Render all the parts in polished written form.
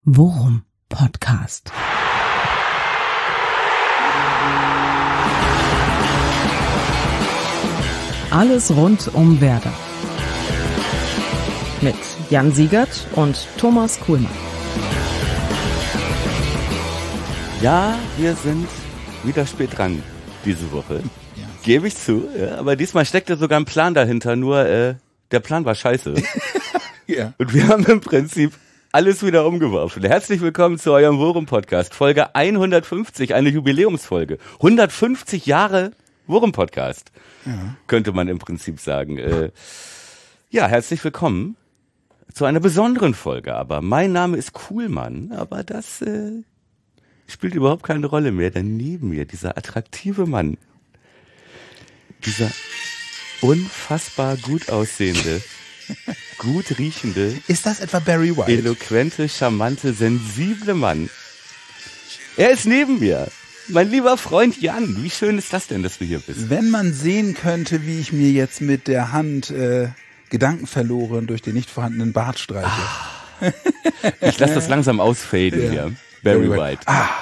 Worum Podcast. Alles rund um Werder. Mit Jan Siegert und Thomas Kuhlmann. Ja, wir sind wieder spät dran diese Woche. Ja. Gebe ich zu. Ja, aber diesmal steckte sogar ein Plan dahinter, nur der Plan war scheiße. Ja. Und wir haben im Prinzip alles wieder umgeworfen. Herzlich willkommen zu eurem Worum-Podcast. Folge 150, eine Jubiläumsfolge. 150 Jahre Worum-Podcast, könnte man im Prinzip sagen. Ja, herzlich willkommen zu einer besonderen Folge. Aber mein Name ist Kuhlmann, aber das spielt überhaupt keine Rolle mehr. Denn neben mir dieser attraktive Mann, dieser unfassbar gut aussehende, gut riechende, ist das etwa Barry White? Eloquente, charmante, sensible Mann. Er ist neben mir. Mein lieber Freund Jan, wie schön ist das denn, dass du hier bist? Wenn man sehen könnte, wie ich mir jetzt mit der Hand gedankenverloren durch den nicht vorhandenen Bart streiche. Ich lasse das langsam ausfaden hier. Barry White.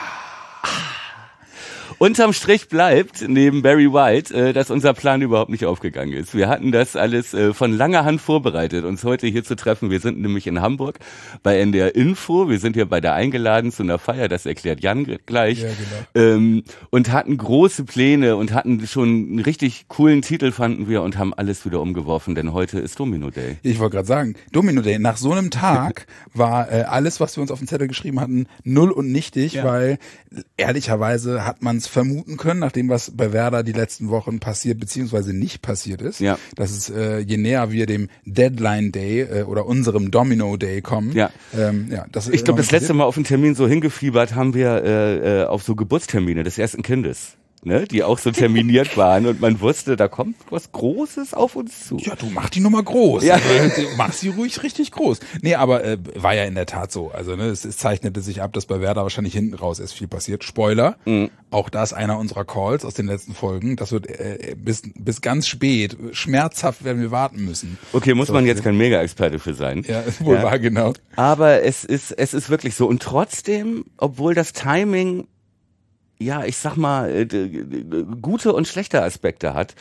Unterm Strich bleibt neben Barry White, dass unser Plan überhaupt nicht aufgegangen ist. Wir hatten das alles von langer Hand vorbereitet, uns heute hier zu treffen. Wir sind nämlich in Hamburg bei NDR Info. Wir sind hier bei der eingeladen zu einer Feier, das erklärt Jan gleich. Ja, genau. Und hatten große Pläne und hatten schon einen richtig coolen Titel, fanden wir, und haben alles wieder umgeworfen, denn heute ist Domino Day. Ich wollte gerade sagen, Domino Day. Nach so einem Tag war alles, was wir uns auf den Zettel geschrieben hatten, null und nichtig, weil ehrlicherweise hat man es vermuten können, nachdem was bei Werder die letzten Wochen passiert beziehungsweise nicht passiert ist, dass es je näher wir dem Deadline Day oder unserem Domino Day kommen. Ich glaube, das letzte Mal auf den Termin so hingefiebert haben wir auf so Geburtstermine des ersten Kindes. Ne, die auch so terminiert waren und man wusste, da kommt was Großes auf uns zu. Ja, du mach die Nummer groß. Ja. Mach sie ruhig richtig groß. Nee, aber war ja in der Tat so. Also es zeichnete sich ab, dass bei Werder wahrscheinlich hinten raus erst viel passiert. Spoiler, auch das einer unserer Calls aus den letzten Folgen. Das wird bis ganz spät, schmerzhaft werden wir warten müssen. Okay, muss man jetzt kein Mega-Experte für sein. Ja, wohl wahr, genau. Aber es ist wirklich so. Und trotzdem, obwohl das Timing, ja, ich sag mal, gute und schlechte Aspekte hat,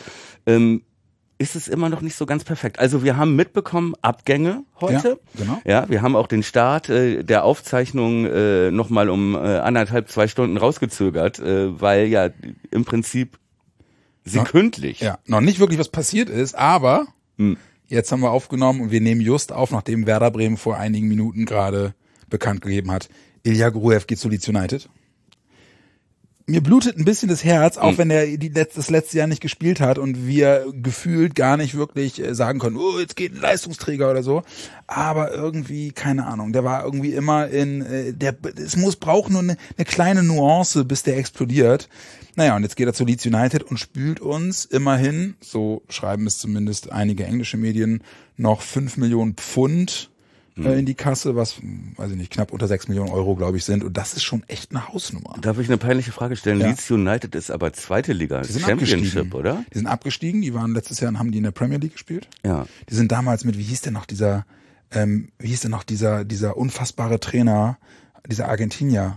ist es immer noch nicht so ganz perfekt. Also wir haben mitbekommen, Abgänge heute. Ja, genau. Ja, wir haben auch den Start der Aufzeichnung nochmal um 1,5-2 Stunden rausgezögert, weil ja im Prinzip sekündlich. Ja, noch nicht wirklich was passiert ist, aber jetzt haben wir aufgenommen und wir nehmen just auf, nachdem Werder Bremen vor einigen Minuten gerade bekannt gegeben hat, Ilya Gruev geht zu Leeds United. Mir blutet ein bisschen das Herz, auch wenn er das letzte Jahr nicht gespielt hat und wir gefühlt gar nicht wirklich sagen können, oh, jetzt geht ein Leistungsträger oder so. Aber irgendwie, keine Ahnung, der war irgendwie immer braucht nur eine kleine Nuance, bis der explodiert. Naja, und jetzt geht er zu Leeds United und spült uns immerhin, so schreiben es zumindest einige englische Medien, noch 5 Millionen Pfund in die Kasse, was, weiß ich nicht, knapp unter 6 Millionen Euro, glaube ich, sind. Und das ist schon echt eine Hausnummer. Darf ich eine peinliche Frage stellen? Ja. Leeds United ist aber zweite Liga, Championship, oder? Die sind abgestiegen, die waren letztes Jahr und haben die in der Premier League gespielt. Ja. Die sind damals mit, wie hieß denn noch dieser unfassbare Trainer, dieser Argentinier,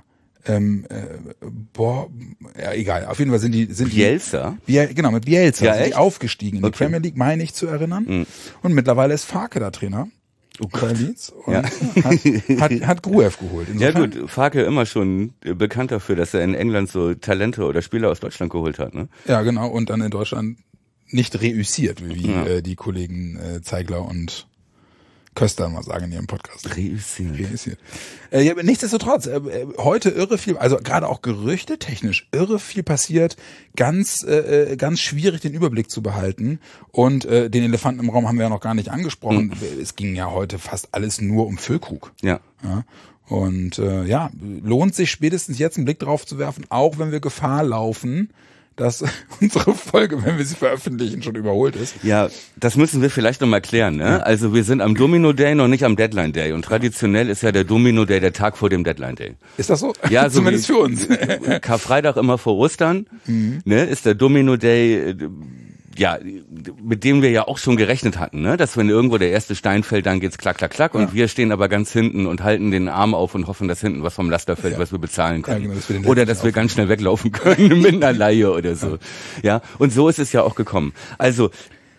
egal. Auf jeden Fall sind die Bielsa? Genau, mit Bielsa sind die echt? Aufgestiegen in die Premier League, meine ich zu erinnern. Und mittlerweile ist Farke der Trainer. Bei Leeds und hat Gruev geholt. Insofern, ja gut, Farke immer schon bekannt dafür, dass er in England so Talente oder Spieler aus Deutschland geholt hat, ne? Ja, genau, und dann in Deutschland nicht reüssiert, wie die Kollegen Zeigler und Köster mal sagen in ihrem Podcast. Reüssiert. Ja, aber nichtsdestotrotz, heute irre viel, also gerade auch gerüchtetechnisch irre viel passiert, ganz schwierig den Überblick zu behalten und den Elefanten im Raum haben wir ja noch gar nicht angesprochen. Es ging ja heute fast alles nur um Füllkrug. Ja. Und lohnt sich spätestens jetzt einen Blick drauf zu werfen, auch wenn wir Gefahr laufen, dass unsere Folge, wenn wir sie veröffentlichen, schon überholt ist. Ja, das müssen wir vielleicht noch mal klären, ne? Ja. Also wir sind am Domino Day, noch nicht am Deadline Day. Und traditionell ist ja der Domino Day der Tag vor dem Deadline Day. Ist das so? Ja, so zumindest für uns. Karfreitag immer vor Ostern, ne? Ist der Domino Day ja, mit dem wir ja auch schon gerechnet hatten, ne? Dass wenn irgendwo der erste Stein fällt, dann geht's klack, klack, klack und wir stehen aber ganz hinten und halten den Arm auf und hoffen, dass hinten was vom Laster fällt, was wir bezahlen können. Ja, genau, oder dass wir ganz schnell weglaufen können mit einer Leihe oder so. Ja, und so ist es ja auch gekommen. Also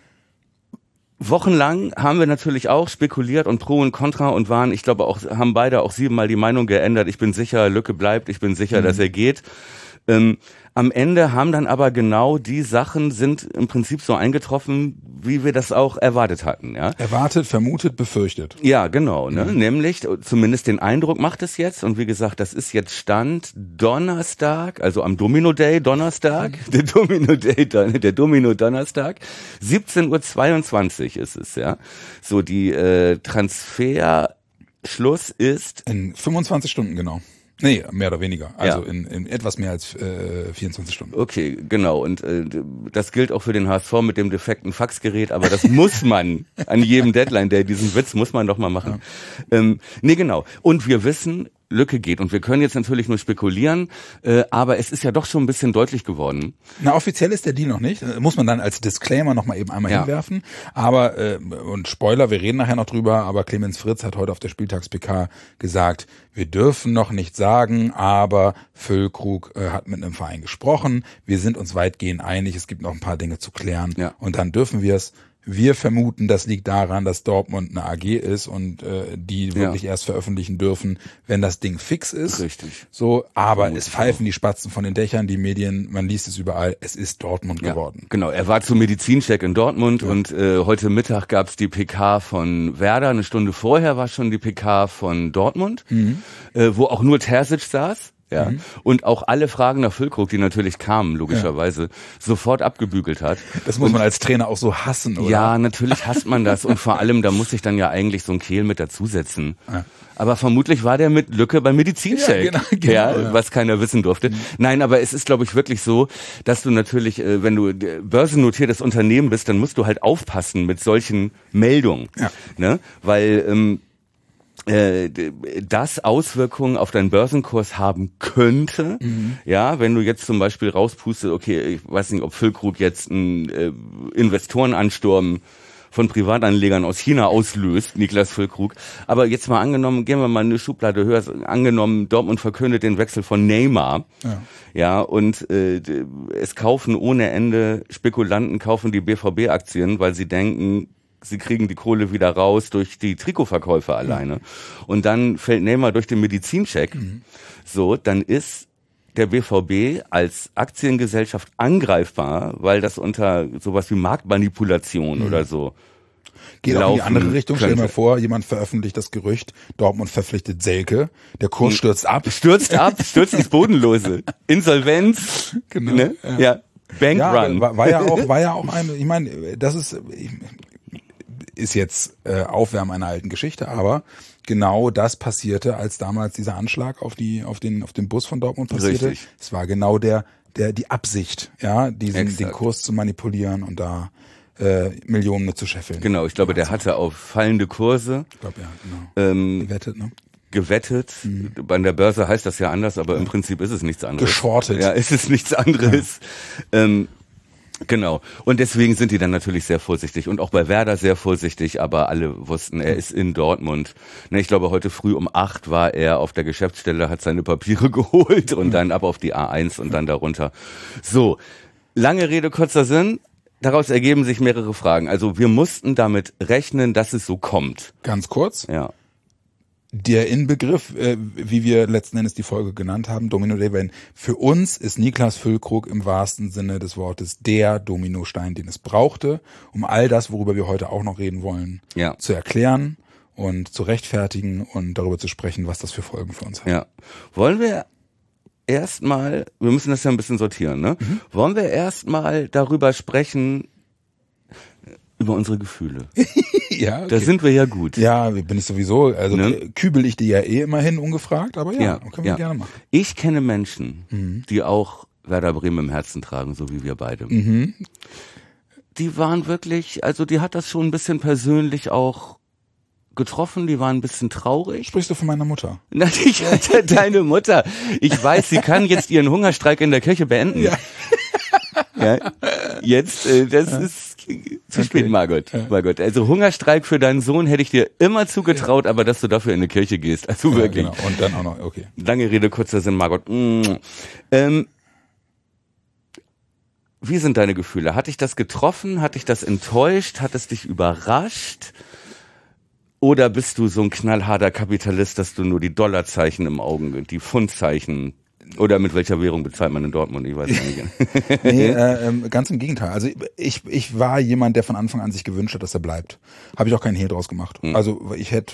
wochenlang haben wir natürlich auch spekuliert und Pro und Contra und ich glaube auch, haben beide auch 7-mal die Meinung geändert. Ich bin sicher, Lücke bleibt, ich bin sicher, dass er geht. Am Ende haben dann aber genau die Sachen sind im Prinzip so eingetroffen, wie wir das auch erwartet hatten. Ja? Erwartet, vermutet, befürchtet. Ja, genau. Ne? Nämlich, zumindest den Eindruck macht es jetzt. Und wie gesagt, das ist jetzt Stand Donnerstag, also am Domino Day Donnerstag, der Domino Donnerstag, 17:22 Uhr ist es. Ja, so die Transferschluss ist in 25 Stunden genau. Nee, mehr oder weniger. Also in etwas mehr als 24 Stunden. Okay, genau. Und das gilt auch für den HSV mit dem defekten Faxgerät, aber das muss man an jedem Deadline Day, diesen Witz muss man doch mal machen. Ja. Nee, genau. Und wir wissen, Lücke geht. Und wir können jetzt natürlich nur spekulieren, aber es ist ja doch schon ein bisschen deutlich geworden. Na, offiziell ist der Deal noch nicht. Muss man dann als Disclaimer noch mal eben einmal hinwerfen. Aber, und Spoiler, wir reden nachher noch drüber, aber Clemens Fritz hat heute auf der Spieltags-PK gesagt, wir dürfen noch nicht sagen, aber Füllkrug hat mit einem Verein gesprochen. Wir sind uns weitgehend einig. Es gibt noch ein paar Dinge zu klären. Ja. Und dann dürfen wir es. Wir vermuten, das liegt daran, dass Dortmund eine AG ist und die wirklich erst veröffentlichen dürfen, wenn das Ding fix ist. Richtig. So, aber es pfeifen die Spatzen von den Dächern, die Medien, man liest es überall, es ist Dortmund geworden. Genau, er war zum Medizincheck in Dortmund und heute Mittag gab's die PK von Werder, eine Stunde vorher war schon die PK von Dortmund, wo auch nur Terzic saß. Ja, und auch alle Fragen nach Füllkrug, die natürlich kamen, logischerweise, sofort abgebügelt hat. Das muss man als Trainer auch so hassen, oder? Ja, natürlich hasst man das und vor allem, da muss ich dann ja eigentlich so ein Kehl mit dazusetzen. Ja. Aber vermutlich war der mit Lücke beim Medizincheck, was keiner wissen durfte. Nein, aber es ist, glaube ich, wirklich so, dass du natürlich, wenn du börsennotiertes Unternehmen bist, dann musst du halt aufpassen mit solchen Meldungen, ne? Weil das Auswirkungen auf deinen Börsenkurs haben könnte, ja, wenn du jetzt zum Beispiel rauspustest, okay, ich weiß nicht, ob Füllkrug jetzt einen Investorenansturm von Privatanlegern aus China auslöst, Niklas Füllkrug, aber jetzt mal angenommen, gehen wir mal eine Schublade höher, angenommen, Dortmund verkündet den Wechsel von Neymar, ja und es kaufen ohne Ende, Spekulanten kaufen die BVB-Aktien, weil sie denken, sie kriegen die Kohle wieder raus durch die Trikotverkäufe alleine. Und dann fällt Neymar durch den Medizincheck. So, dann ist der BVB als Aktiengesellschaft angreifbar, weil das unter sowas wie Marktmanipulation oder so geht auch in die andere Richtung. Stell dir mal vor, jemand veröffentlicht das Gerücht, Dortmund verpflichtet Selke, der Kurs stürzt ab. Stürzt ins Bodenlose. Insolvenz. Genau. Ne? Ja. Bankrun. War ja auch eine, ich meine, das ist jetzt Aufwärmen einer alten Geschichte, aber genau das passierte, als damals dieser Anschlag auf den Bus von Dortmund passierte. Richtig. Es war genau die Absicht, ja, den Kurs zu manipulieren und da Millionen mit zu scheffeln. Genau, ich glaube, der hatte auf fallende Kurse. Ich glaube, genau. Gewettet. Bei der Börse heißt das ja anders, aber im Prinzip ist es nichts anderes. Geschortet. Ja, ist es nichts anderes. Genau. Und deswegen sind die dann natürlich sehr vorsichtig und auch bei Werder sehr vorsichtig, aber alle wussten, er ist in Dortmund. Ne, ich glaube, heute früh um 8 war er auf der Geschäftsstelle, hat seine Papiere geholt und dann ab auf die A1 und dann darunter. So. Lange Rede, kurzer Sinn. Daraus ergeben sich mehrere Fragen. Also wir mussten damit rechnen, dass es so kommt. Ganz kurz. Ja. Der Inbegriff, wie wir letzten Endes die Folge genannt haben, Domino Day, für uns ist Niklas Füllkrug im wahrsten Sinne des Wortes der Dominostein, den es brauchte, um all das, worüber wir heute auch noch reden wollen, zu erklären und zu rechtfertigen und darüber zu sprechen, was das für Folgen für uns hat. Ja. Wollen wir erstmal, wir müssen das ja ein bisschen sortieren, ne? Wollen wir erstmal darüber sprechen, über unsere Gefühle? Ja, okay. Da sind wir ja gut. Ja, bin ich sowieso, also kübel ich die ja immer hin, ungefragt, aber können wir gerne machen. Ich kenne Menschen, die auch Werder Bremen im Herzen tragen, so wie wir beide. Die waren wirklich, also die hat das schon ein bisschen persönlich auch getroffen, die waren ein bisschen traurig. Sprichst du von meiner Mutter? Nein, deine Mutter. Ich weiß, sie kann jetzt ihren Hungerstreik in der Kirche beenden. Ja. Ja. Jetzt, das ist zu spät, Margot. Margot. Also Hungerstreik für deinen Sohn hätte ich dir immer zugetraut, aber dass du dafür in eine Kirche gehst. Also wirklich. Genau. Und dann auch noch, okay. Lange Rede, kurzer Sinn, Margot. Wie sind deine Gefühle? Hat dich das getroffen? Hat dich das enttäuscht? Hat es dich überrascht? Oder bist du so ein knallharter Kapitalist, dass du nur die Dollarzeichen im Augen, die Pfundzeichen, oder mit welcher Währung bezahlt man in Dortmund? Ich weiß nicht. Nee, ganz im Gegenteil. Also ich war jemand, der von Anfang an sich gewünscht hat, dass er bleibt. Habe ich auch keinen Hehl draus gemacht. Also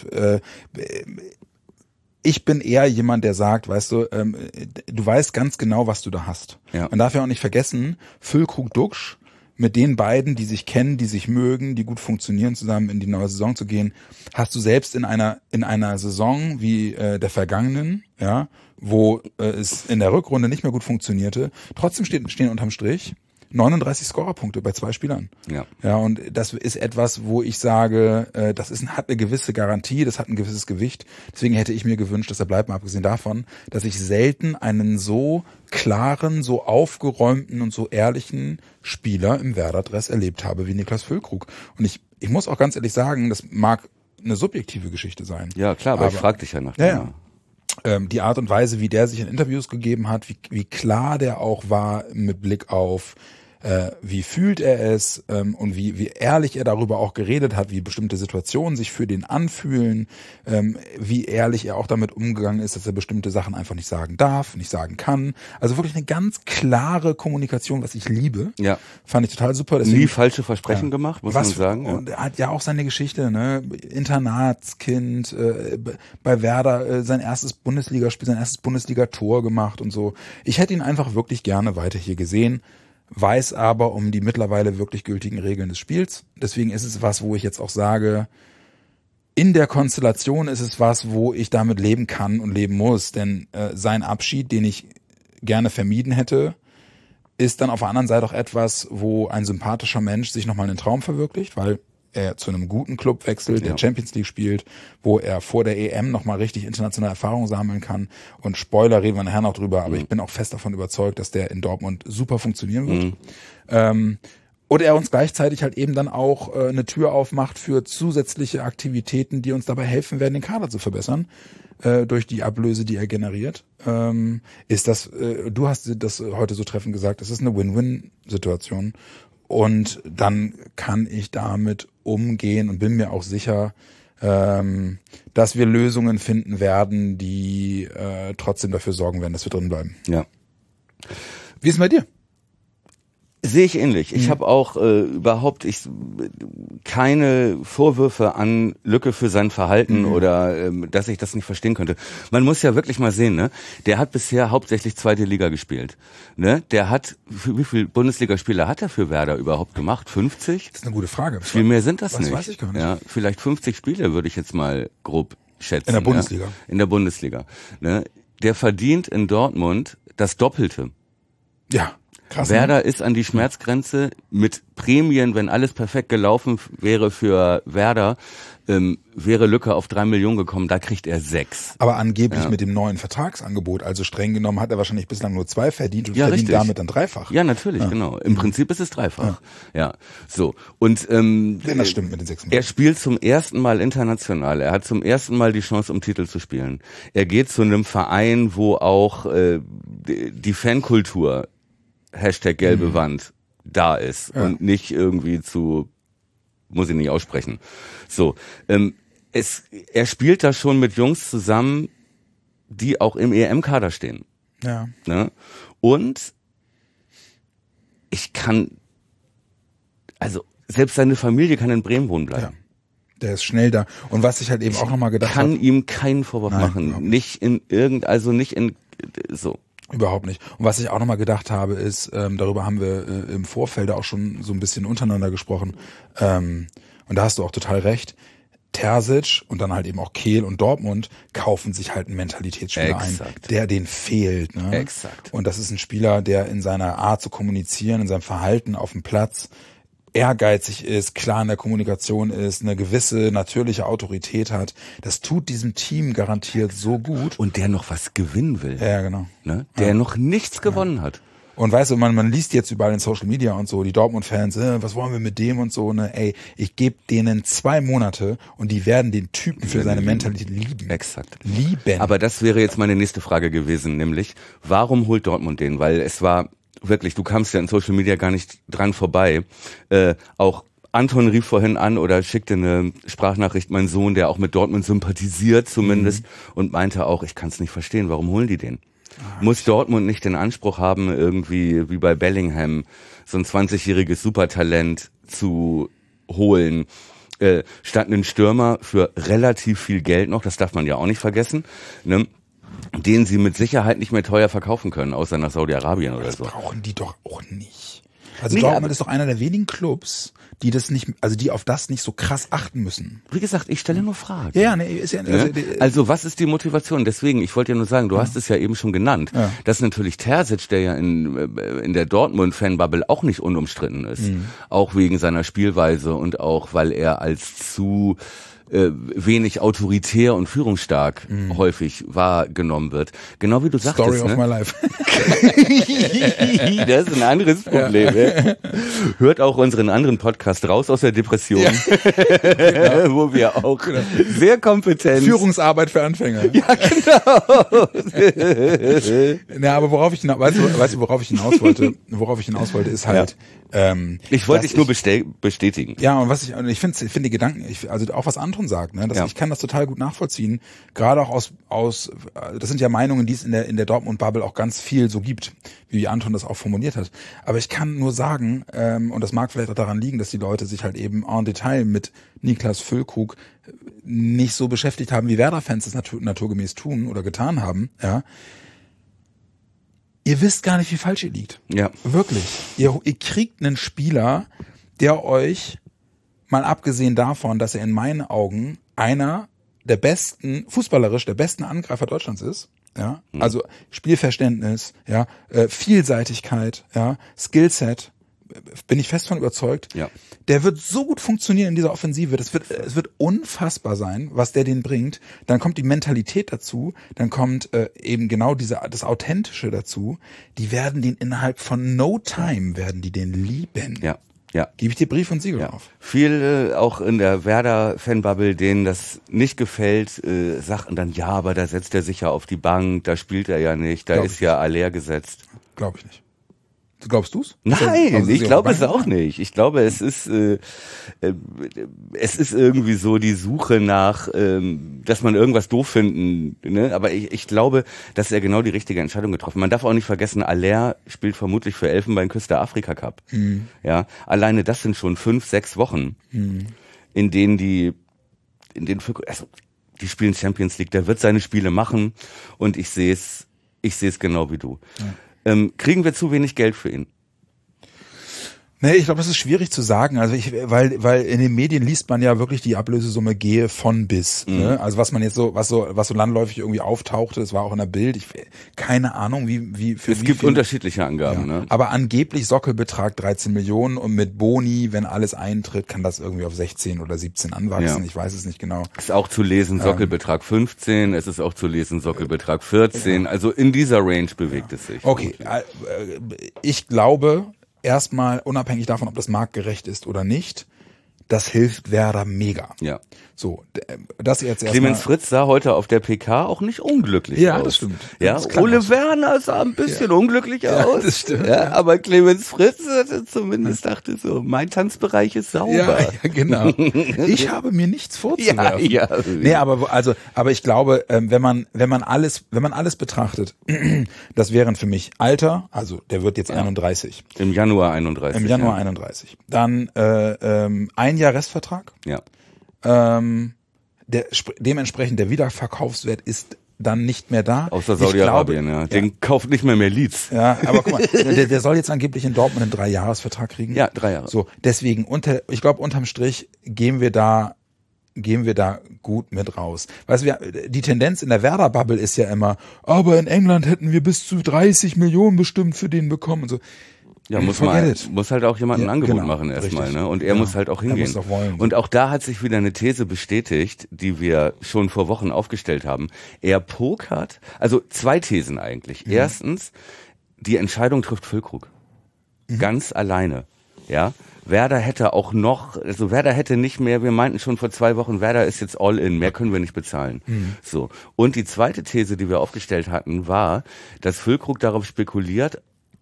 ich bin eher jemand, der sagt, weißt du, du weißt ganz genau, was du da hast. Ja. Man darf ja auch nicht vergessen, Füllkrug Duxch, mit den beiden, die sich kennen, die sich mögen, die gut funktionieren, zusammen in die neue Saison zu gehen, hast du selbst in einer Saison wie der vergangenen, ja, wo es in der Rückrunde nicht mehr gut funktionierte, trotzdem stehen unterm Strich 39 Scorerpunkte bei 2 Spielern. Ja. Ja, und das ist etwas, wo ich sage, hat eine gewisse Garantie, das hat ein gewisses Gewicht. Deswegen hätte ich mir gewünscht, dass er bleibt, mal abgesehen davon, dass ich selten einen so klaren, so aufgeräumten und so ehrlichen Spieler im Werder-Dress erlebt habe wie Niklas Füllkrug. Und ich muss auch ganz ehrlich sagen, das mag eine subjektive Geschichte sein. Ja, klar, aber ich frag dich ja nach dem. Ja. Die Art und Weise, wie der sich in Interviews gegeben hat, wie klar der auch war mit Blick auf wie fühlt er es und wie ehrlich er darüber auch geredet hat, wie bestimmte Situationen sich für den anfühlen, wie ehrlich er auch damit umgegangen ist, dass er bestimmte Sachen einfach nicht sagen darf, nicht sagen kann. Also wirklich eine ganz klare Kommunikation, was ich liebe. Ja. Fand ich total super. Deswegen, nie falsche Versprechen gemacht, muss man sagen. Und er hat ja auch seine Geschichte, ne? Internatskind, bei Werder sein erstes Bundesligaspiel, sein erstes Bundesligator gemacht und so. Ich hätte ihn einfach wirklich gerne weiter hier gesehen. Weiß aber um die mittlerweile wirklich gültigen Regeln des Spiels. Deswegen ist es was, wo ich jetzt auch sage, in der Konstellation ist es was, wo ich damit leben kann und leben muss. Denn sein Abschied, den ich gerne vermieden hätte, ist dann auf der anderen Seite auch etwas, wo ein sympathischer Mensch sich nochmal einen Traum verwirklicht, weil er zu einem guten Club wechselt, der Champions League spielt, wo er vor der EM nochmal richtig internationale Erfahrung sammeln kann. Und Spoiler, reden wir nachher noch drüber, aber ich bin auch fest davon überzeugt, dass der in Dortmund super funktionieren wird. Und er uns gleichzeitig halt eben dann auch eine Tür aufmacht für zusätzliche Aktivitäten, die uns dabei helfen werden, den Kader zu verbessern, durch die Ablöse, die er generiert. Ist das, du hast das heute so treffend gesagt, das ist eine Win-Win-Situation. Und dann kann ich damit umgehen und bin mir auch sicher, dass wir Lösungen finden werden, die trotzdem dafür sorgen werden, dass wir drin bleiben. Ja. Wie ist es bei dir? Sehe ich ähnlich. Ich habe auch keine Vorwürfe an Lücke für sein Verhalten oder dass ich das nicht verstehen könnte. Man muss ja wirklich mal sehen, ne? Der hat bisher hauptsächlich 2. Liga gespielt. Ne? Der hat, wie viele Bundesligaspiele hat er für Werder überhaupt gemacht? 50? Das ist eine gute Frage. Viel mehr sind das nicht. Das weiß ich gar nicht. Ja, vielleicht 50 Spiele würde ich jetzt mal grob schätzen. In der Bundesliga. Ja? In der Bundesliga. Ne? Der verdient in Dortmund das Doppelte. Ja. Krass, Werder ist an die Schmerzgrenze mit Prämien, wenn alles perfekt gelaufen wäre für Werder, wäre Lücke auf 3 Millionen gekommen, da kriegt er 6. Aber angeblich mit dem neuen Vertragsangebot, also streng genommen, hat er wahrscheinlich bislang nur 2 verdient und verdient richtig. damit dann 3-fach. Ja, natürlich, genau. Im Prinzip ist es 3-fach. Ja, so. Und wenn das stimmt mit den 6 Millionen. Er spielt zum ersten Mal international. Er hat zum ersten Mal die Chance, um Titel zu spielen. Er geht zu einem Verein, wo auch die Fankultur #gelbe Wand da ist und nicht irgendwie muss ich nicht aussprechen. So, er spielt da schon mit Jungs zusammen, die auch im EM-Kader stehen. Ja. Ne? Und selbst seine Familie kann in Bremen wohnen bleiben. Ja. Der ist schnell da. Und was ich halt eben auch nochmal gedacht habe. Kann ihm keinen Vorwurf machen. Nicht in so. Überhaupt nicht. Und was ich auch nochmal gedacht habe, ist, darüber haben wir im Vorfeld auch schon so ein bisschen untereinander gesprochen, und da hast du auch total recht, Terzic und dann halt eben auch Kehl und Dortmund kaufen sich halt einen Mentalitätsspieler ein, der denen fehlt. Ne? Exakt. Und das ist ein Spieler, der in seiner Art zu kommunizieren, in seinem Verhalten auf dem Platz ehrgeizig ist, klar in der Kommunikation ist, eine gewisse natürliche Autorität hat. Das tut diesem Team garantiert so gut. Und der noch was gewinnen will. Ja, genau. Ne? Der noch nichts gewonnen hat. Und weißt du, man liest jetzt überall in Social Media und so, die Dortmund-Fans, was wollen wir mit dem und so, ne? Ey, ich gebe denen 2 Monate und die werden den Typen für seine Mentalität lieben. Exakt. Lieben. Aber das wäre jetzt meine nächste Frage gewesen, nämlich, warum holt Dortmund den? Weil es war wirklich, du kamst ja in Social Media gar nicht dran vorbei. Auch Anton rief vorhin an oder schickte eine Sprachnachricht, mein Sohn, der auch mit Dortmund sympathisiert zumindest, und meinte auch, ich kann es nicht verstehen, warum holen die den? Muss Dortmund nicht den Anspruch haben, irgendwie wie bei Bellingham so ein 20-jähriges Supertalent zu holen, statt einen Stürmer für relativ viel Geld noch, das darf man ja auch nicht vergessen, ne, den sie mit Sicherheit nicht mehr teuer verkaufen können, außer nach Saudi-Arabien oder so. Das brauchen die doch auch nicht. Also Dortmund ist doch einer der wenigen Clubs, die das nicht, also die auf das nicht so krass achten müssen. Wie gesagt, ich stelle nur Fragen. Ja, nee, ist ja, also was ist die Motivation? Deswegen, ich wollte ja nur sagen, du hast es ja eben schon genannt, dass natürlich Terzic, der ja in der Dortmund-Fanbubble auch nicht unumstritten ist, auch wegen seiner Spielweise und auch, weil er als zu wenig autoritär und führungsstark häufig wahrgenommen wird. Genau wie du sagtest. Story of my life. Das ist ein anderes Problem. Ja. Hört auch unseren anderen Podcast Raus aus der Depression, genau. Wo wir auch sehr kompetent... Führungsarbeit für Anfänger. Ja, genau. Na, aber worauf ich hinaus wollte, ist halt... Ich wollte dich nur bestätigen. Ja, und ich finde die Gedanken, also auch was Anton sagt, ne, ich kann das total gut nachvollziehen, gerade auch aus das sind ja Meinungen, die es in der Dortmund-Bubble auch ganz viel so gibt, wie Anton das auch formuliert hat. Aber ich kann nur sagen, und das mag vielleicht auch daran liegen, dass die Leute sich halt eben en Detail mit Niklas Füllkrug nicht so beschäftigt haben, wie Werder-Fans das naturgemäß tun oder getan haben, ja. Ihr wisst gar nicht, wie falsch ihr liegt. Ja. Wirklich. Ihr kriegt einen Spieler, der euch, mal abgesehen davon, dass er in meinen Augen einer der besten, fußballerisch der besten Angreifer Deutschlands ist, ja, also Spielverständnis, ja, Vielseitigkeit, ja, Skillset, bin ich fest von überzeugt. Ja. Der wird so gut funktionieren in dieser Offensive. Es wird unfassbar sein, was der den bringt. Dann kommt die Mentalität dazu. Dann kommt eben genau das Authentische dazu. Die werden den innerhalb von no time werden die den lieben. Ja. Ja. Gebe ich dir Brief und Siegel drauf. Viele auch in der Werder-Fanbubble, denen das nicht gefällt, sagten dann, ja, aber da setzt er sich ja auf die Bank, da spielt er ja nicht, da ist ja Aller gesetzt. Glaube ich nicht. Glaubst du's? Nein, ich glaube es auch nicht. Ich glaube, es ist irgendwie so die Suche nach, dass man irgendwas doof finden, ne? Aber ich glaube, dass er genau die richtige Entscheidung getroffen hat. Man darf auch nicht vergessen, Aller spielt vermutlich für Elfenbeinküste Afrika Cup. Ja, alleine das sind schon 5-6 Wochen, in denen die spielen Champions League. Der wird seine Spiele machen und ich sehe es genau wie du. Ja. Kriegen wir zu wenig Geld für ihn? Nee, ich glaube, das ist schwierig zu sagen. Also weil in den Medien liest man ja wirklich die Ablösesumme gehe von bis. Ne? Also was man jetzt was so landläufig irgendwie auftauchte, das war auch in der Bild. Keine Ahnung, es gibt unterschiedliche Angaben. Ja. Ne? Aber angeblich Sockelbetrag 13 Millionen und mit Boni, wenn alles eintritt, kann das irgendwie auf 16 oder 17 anwachsen. Ja. Ich weiß es nicht genau. Ist auch zu lesen Sockelbetrag 15. Es ist auch zu lesen Sockelbetrag 14. Also in dieser Range bewegt es sich. Okay, ich glaube erstmal, unabhängig davon, ob das marktgerecht ist oder nicht, das hilft Werder mega. Ja. So, das jetzt erstmal. Clemens Fritz sah heute auf der PK auch nicht unglücklich aus. Ja, das stimmt. Ja, Ole Werner sah ein bisschen unglücklich aus. Das stimmt. Ja, aber Clemens Fritz zumindest dachte so, mein Tanzbereich ist sauber. Ja, genau. Ich habe mir nichts vorzuwerfen. Ja. Nee, aber ich glaube, wenn man alles betrachtet, das wären für mich Alter, also der wird jetzt 31. Im Januar 31. Im Januar 31. Dann 1 Jahr Restvertrag. Ja. Dementsprechend der Wiederverkaufswert ist dann nicht mehr da. Außer Saudi-Arabien, ja. Den kauft nicht mehr Leeds. Ja, aber guck mal, der soll jetzt angeblich in Dortmund einen 3-Jahres-Vertrag kriegen. Ja, 3 Jahre. So, deswegen, ich glaube, unterm Strich gehen wir da gut mit raus. Weißt du, die Tendenz in der Werder-Bubble ist ja immer, aber in England hätten wir bis zu 30 Millionen bestimmt für den bekommen und so. Ja, muss halt auch jemand ein Angebot machen erstmal, ne? Und er muss halt auch hingehen. Muss auch wollen. Und auch da hat sich wieder eine These bestätigt, die wir schon vor Wochen aufgestellt haben. Er pokert, also 2 Thesen eigentlich. Erstens, die Entscheidung trifft Füllkrug. Ganz alleine, ja. Werder hätte auch noch, also Werder hätte nicht mehr, wir meinten schon vor 2 Wochen, Werder ist jetzt all in, mehr können wir nicht bezahlen. So. Und die zweite These, die wir aufgestellt hatten, war, dass Füllkrug darauf spekuliert,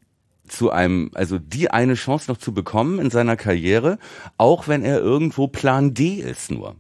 also die eine Chance noch zu bekommen in seiner Karriere, auch wenn er irgendwo Plan D ist nur.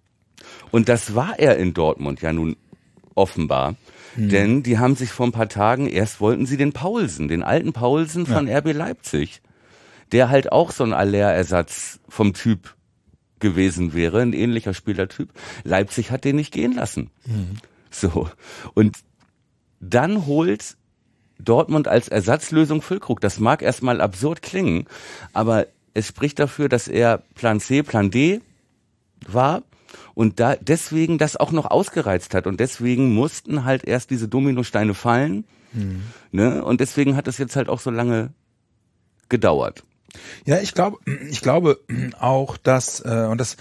Und das war er in Dortmund ja nun offenbar. Denn die haben sich vor ein paar Tagen, erst wollten sie den Paulsen, den alten Paulsen von RB Leipzig, der halt auch so ein Aller-Ersatz vom Typ gewesen wäre, ein ähnlicher Spielertyp. Leipzig hat den nicht gehen lassen. So. Und dann holt Dortmund als Ersatzlösung Füllkrug. Das mag erstmal absurd klingen, aber es spricht dafür, dass er Plan C, Plan D war und da deswegen das auch noch ausgereizt hat. Und deswegen mussten halt erst diese Dominosteine fallen. Ne? Und deswegen hat es jetzt halt auch so lange gedauert. Ja, ich glaube auch, dass, und das,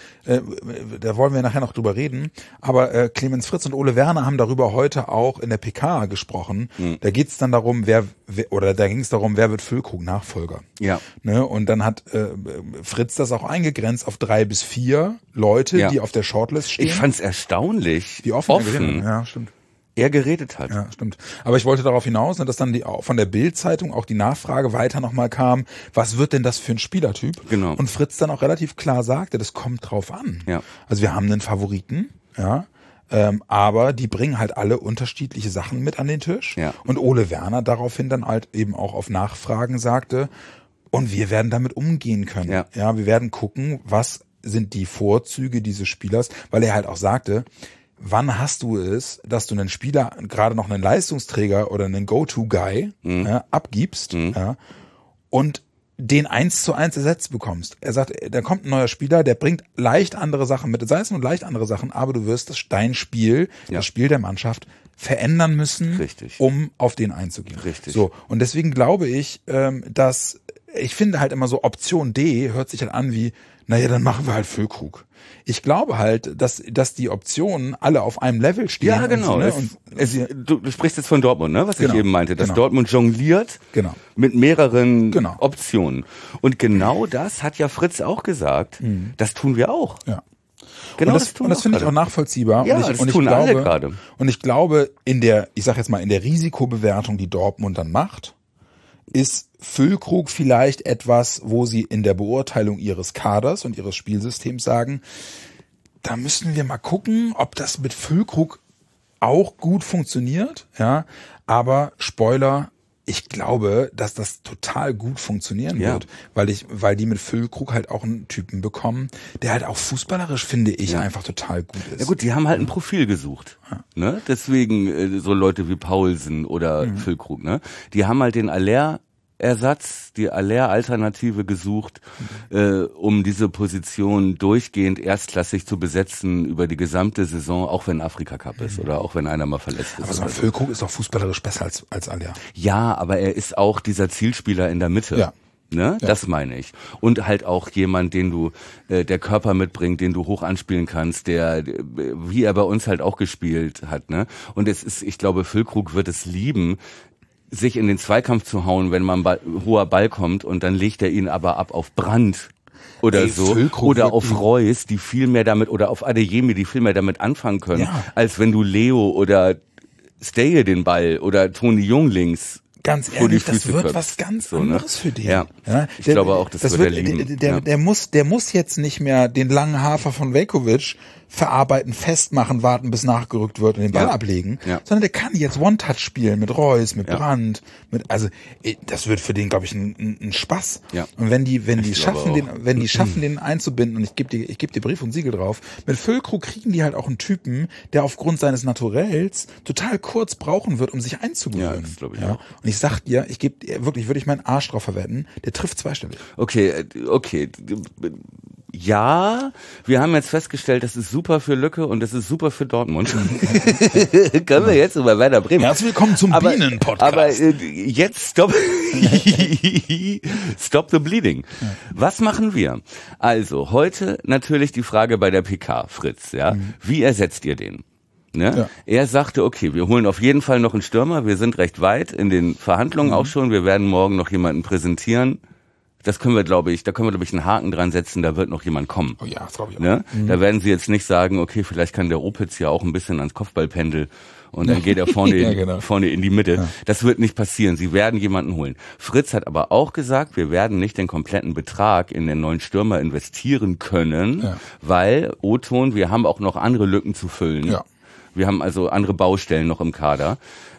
da wollen wir nachher noch drüber reden, aber Clemens Fritz und Ole Werner haben darüber heute auch in der PK gesprochen. Da geht's dann darum, da ging es darum, wer wird Füllkrug Nachfolger. Ja. Ne? Und dann hat Fritz das auch eingegrenzt auf 3 bis 4 Leute, die auf der Shortlist stehen. Ich fand's erstaunlich, die offen. Ja, stimmt. Er geredet hat. Ja, stimmt. Aber ich wollte darauf hinaus, dass dann von der Bild-Zeitung auch die Nachfrage weiter nochmal kam, was wird denn das für ein Spielertyp? Genau. Und Fritz dann auch relativ klar sagte, das kommt drauf an. Ja. Also wir haben einen Favoriten, ja, aber die bringen halt alle unterschiedliche Sachen mit an den Tisch. Ja. Und Ole Werner daraufhin dann halt eben auch auf Nachfragen sagte, und wir werden damit umgehen können. Ja, wir werden gucken, was sind die Vorzüge dieses Spielers, weil er halt auch sagte, wann hast du es, dass du einen Spieler, gerade noch einen Leistungsträger oder einen Go-To-Guy abgibst und den 1:1 ersetzt bekommst? Er sagt, da kommt ein neuer Spieler, der bringt leicht andere Sachen mit, sei es nur leicht andere Sachen, aber du wirst dein Spiel, das Spiel der Mannschaft verändern müssen, um auf den einzugehen. Richtig. So, und deswegen glaube ich, dass ich finde halt immer so Option D hört sich halt an wie, naja, dann machen wir halt Füllkrug. Ich glaube halt, dass die Optionen alle auf einem Level stehen. Ja, genau. Du sprichst jetzt von Dortmund, ne? Was ich eben meinte, dass Dortmund jongliert mit mehreren Optionen. Und genau das hat ja Fritz auch gesagt. Das tun wir auch. Ja. Genau, und das finde ich auch nachvollziehbar. Ja, das tun alle gerade. Und ich glaube, in der Risikobewertung, die Dortmund dann macht, ist Füllkrug vielleicht etwas, wo sie in der Beurteilung ihres Kaders und ihres Spielsystems sagen, da müssen wir mal gucken, ob das mit Füllkrug auch gut funktioniert. Ja, aber Spoiler, ich glaube, dass das total gut funktionieren wird, weil die mit Füllkrug halt auch einen Typen bekommen, der halt auch fußballerisch, finde ich, einfach total gut ist. Ja gut, die haben halt ein Profil gesucht. Ne? Deswegen so Leute wie Paulsen oder Füllkrug, ne? Die haben halt den Aller-Ersatz, die Aller-Alternative gesucht, um diese Position durchgehend erstklassig zu besetzen über die gesamte Saison, auch wenn Afrika-Cup ist oder auch wenn einer mal verletzt ist. Aber so ein Füllkrug ist auch fußballerisch besser als Aller. Ja, aber er ist auch dieser Zielspieler in der Mitte. Ja. Ne? Ja. Das meine ich. Und halt auch jemand, den du, der Körper mitbringt, den du hoch anspielen kannst, der, wie er bei uns halt auch gespielt hat, ne? Und ich glaube, Füllkrug wird es lieben, sich in den Zweikampf zu hauen, wenn mal ein hoher Ball kommt und dann legt er ihn aber ab auf Brandt oder so. Füllkrug oder auf Reus, die viel mehr damit, oder auf Adeyemi, die viel mehr damit anfangen können, als wenn du Leo oder Stege den Ball oder Toni Jung links. Ganz ehrlich, das wird was ganz anderes für den. Ja. Ich glaube auch, das wird er lieben. Der muss jetzt nicht mehr den langen Hafer von Veljković verarbeiten, festmachen, warten, bis nachgerückt wird und den Ball ablegen, sondern der kann jetzt One-Touch spielen mit Reus, mit Brandt, also das wird für den, glaube ich, ein Spaß. Ja. Und wenn die schaffen, den einzubinden, und ich gebe dir Brief und Siegel drauf, mit Füllkrug kriegen die halt auch einen Typen, der aufgrund seines Naturells total kurz brauchen wird, um sich einzugewöhnen. Ja, das glaube ich auch. Und ich sag dir, würde ich meinen Arsch drauf verwetten, der trifft zweistellig. Okay. Ja, wir haben jetzt festgestellt, das ist super für Lücke und das ist super für Dortmund. Können wir jetzt über Werder Bremen. Herzlich willkommen zum Bienen-Podcast. Aber jetzt stop the bleeding. Ja. Was machen wir? Also, heute natürlich die Frage bei der PK, Fritz, ja. Wie ersetzt ihr den? Ne? Ja. Er sagte, okay, wir holen auf jeden Fall noch einen Stürmer, wir sind recht weit in den Verhandlungen auch schon, wir werden morgen noch jemanden präsentieren. Das können wir, glaube ich, einen Haken dran setzen, da wird noch jemand kommen. Oh ja, das glaube ich auch. Ne? Da werden sie jetzt nicht sagen, okay, vielleicht kann der Opitz ja auch ein bisschen ans Kopfballpendel und dann geht er vorne, Ja, genau. vorne in die Mitte. Ja. Das wird nicht passieren. Sie werden jemanden holen. Fritz hat aber auch gesagt, wir werden nicht den kompletten Betrag in den neuen Stürmer investieren können, weil, O-Ton, wir haben auch noch andere Lücken zu füllen. Ja. Wir haben also andere Baustellen noch im Kader,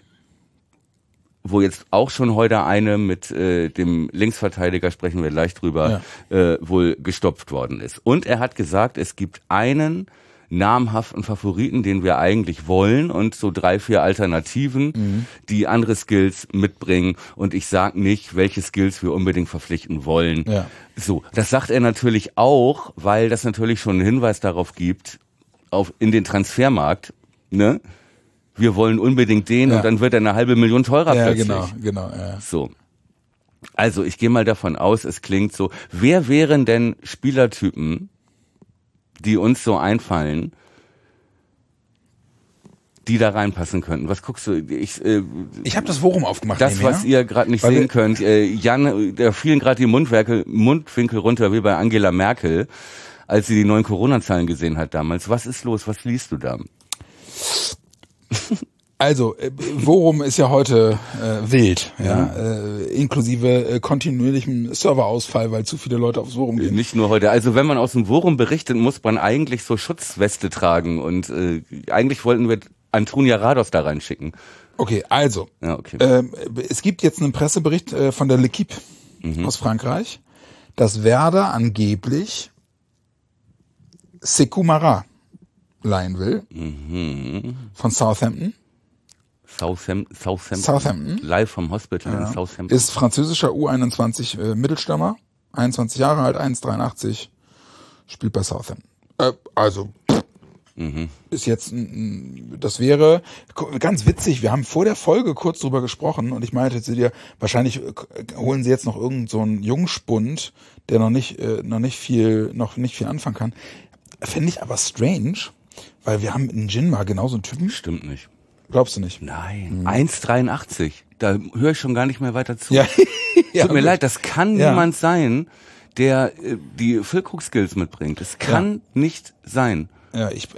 wo jetzt auch schon heute eine mit dem Linksverteidiger, sprechen wir gleich drüber, wohl gestopft worden ist. Und er hat gesagt, es gibt einen namhaften Favoriten, den wir eigentlich wollen und so 3, 4 Alternativen, die andere Skills mitbringen und ich sag nicht, welche Skills wir unbedingt verpflichten wollen. Ja. So, das sagt er natürlich auch, weil das natürlich schon einen Hinweis darauf gibt, in den Transfermarkt, ne? Wir wollen unbedingt den und dann wird er 500.000 teurer plötzlich. Genau. Ja. So. Also ich gehe mal davon aus, es klingt so. Wer wären denn Spielertypen, die uns so einfallen, die da reinpassen könnten? Was guckst du? Ich habe das Forum aufgemacht. Das, was ihr gerade nicht sehen könnt. Jan, da fielen gerade die Mundwinkel runter wie bei Angela Merkel, als sie die neuen Corona-Zahlen gesehen hat damals. Was ist los? Was liest du da? Also, Forum ist ja heute wild, inklusive kontinuierlichem Serverausfall, weil zu viele Leute aufs Forum gehen. Nicht nur heute. Also wenn man aus dem Forum berichtet, muss man eigentlich so Schutzweste tragen und eigentlich wollten wir Antonia Rados da reinschicken. Okay, also, es gibt jetzt einen Pressebericht von der L'Équipe aus Frankreich, dass Werder angeblich Sékou Mara leihen will von Southampton. Southampton. Live vom Hospital in Southampton. Ist französischer U21 Mittelstürmer, 21 Jahre alt, 1,83, spielt bei Southampton. Ist jetzt, das wäre ganz witzig, wir haben vor der Folge kurz drüber gesprochen und ich meinte zu dir, wahrscheinlich holen sie jetzt noch irgend so einen Jungspund, der noch nicht viel anfangen kann. Finde ich aber strange, weil wir haben in Jinma genauso einen Typen. Stimmt nicht. Glaubst du nicht? Nein. 1,83. Da höre ich schon gar nicht mehr weiter zu. Ja. Tut mir leid, das kann niemand sein, der die Füllkrug-Skills mitbringt. Das kann nicht sein. Ja, ich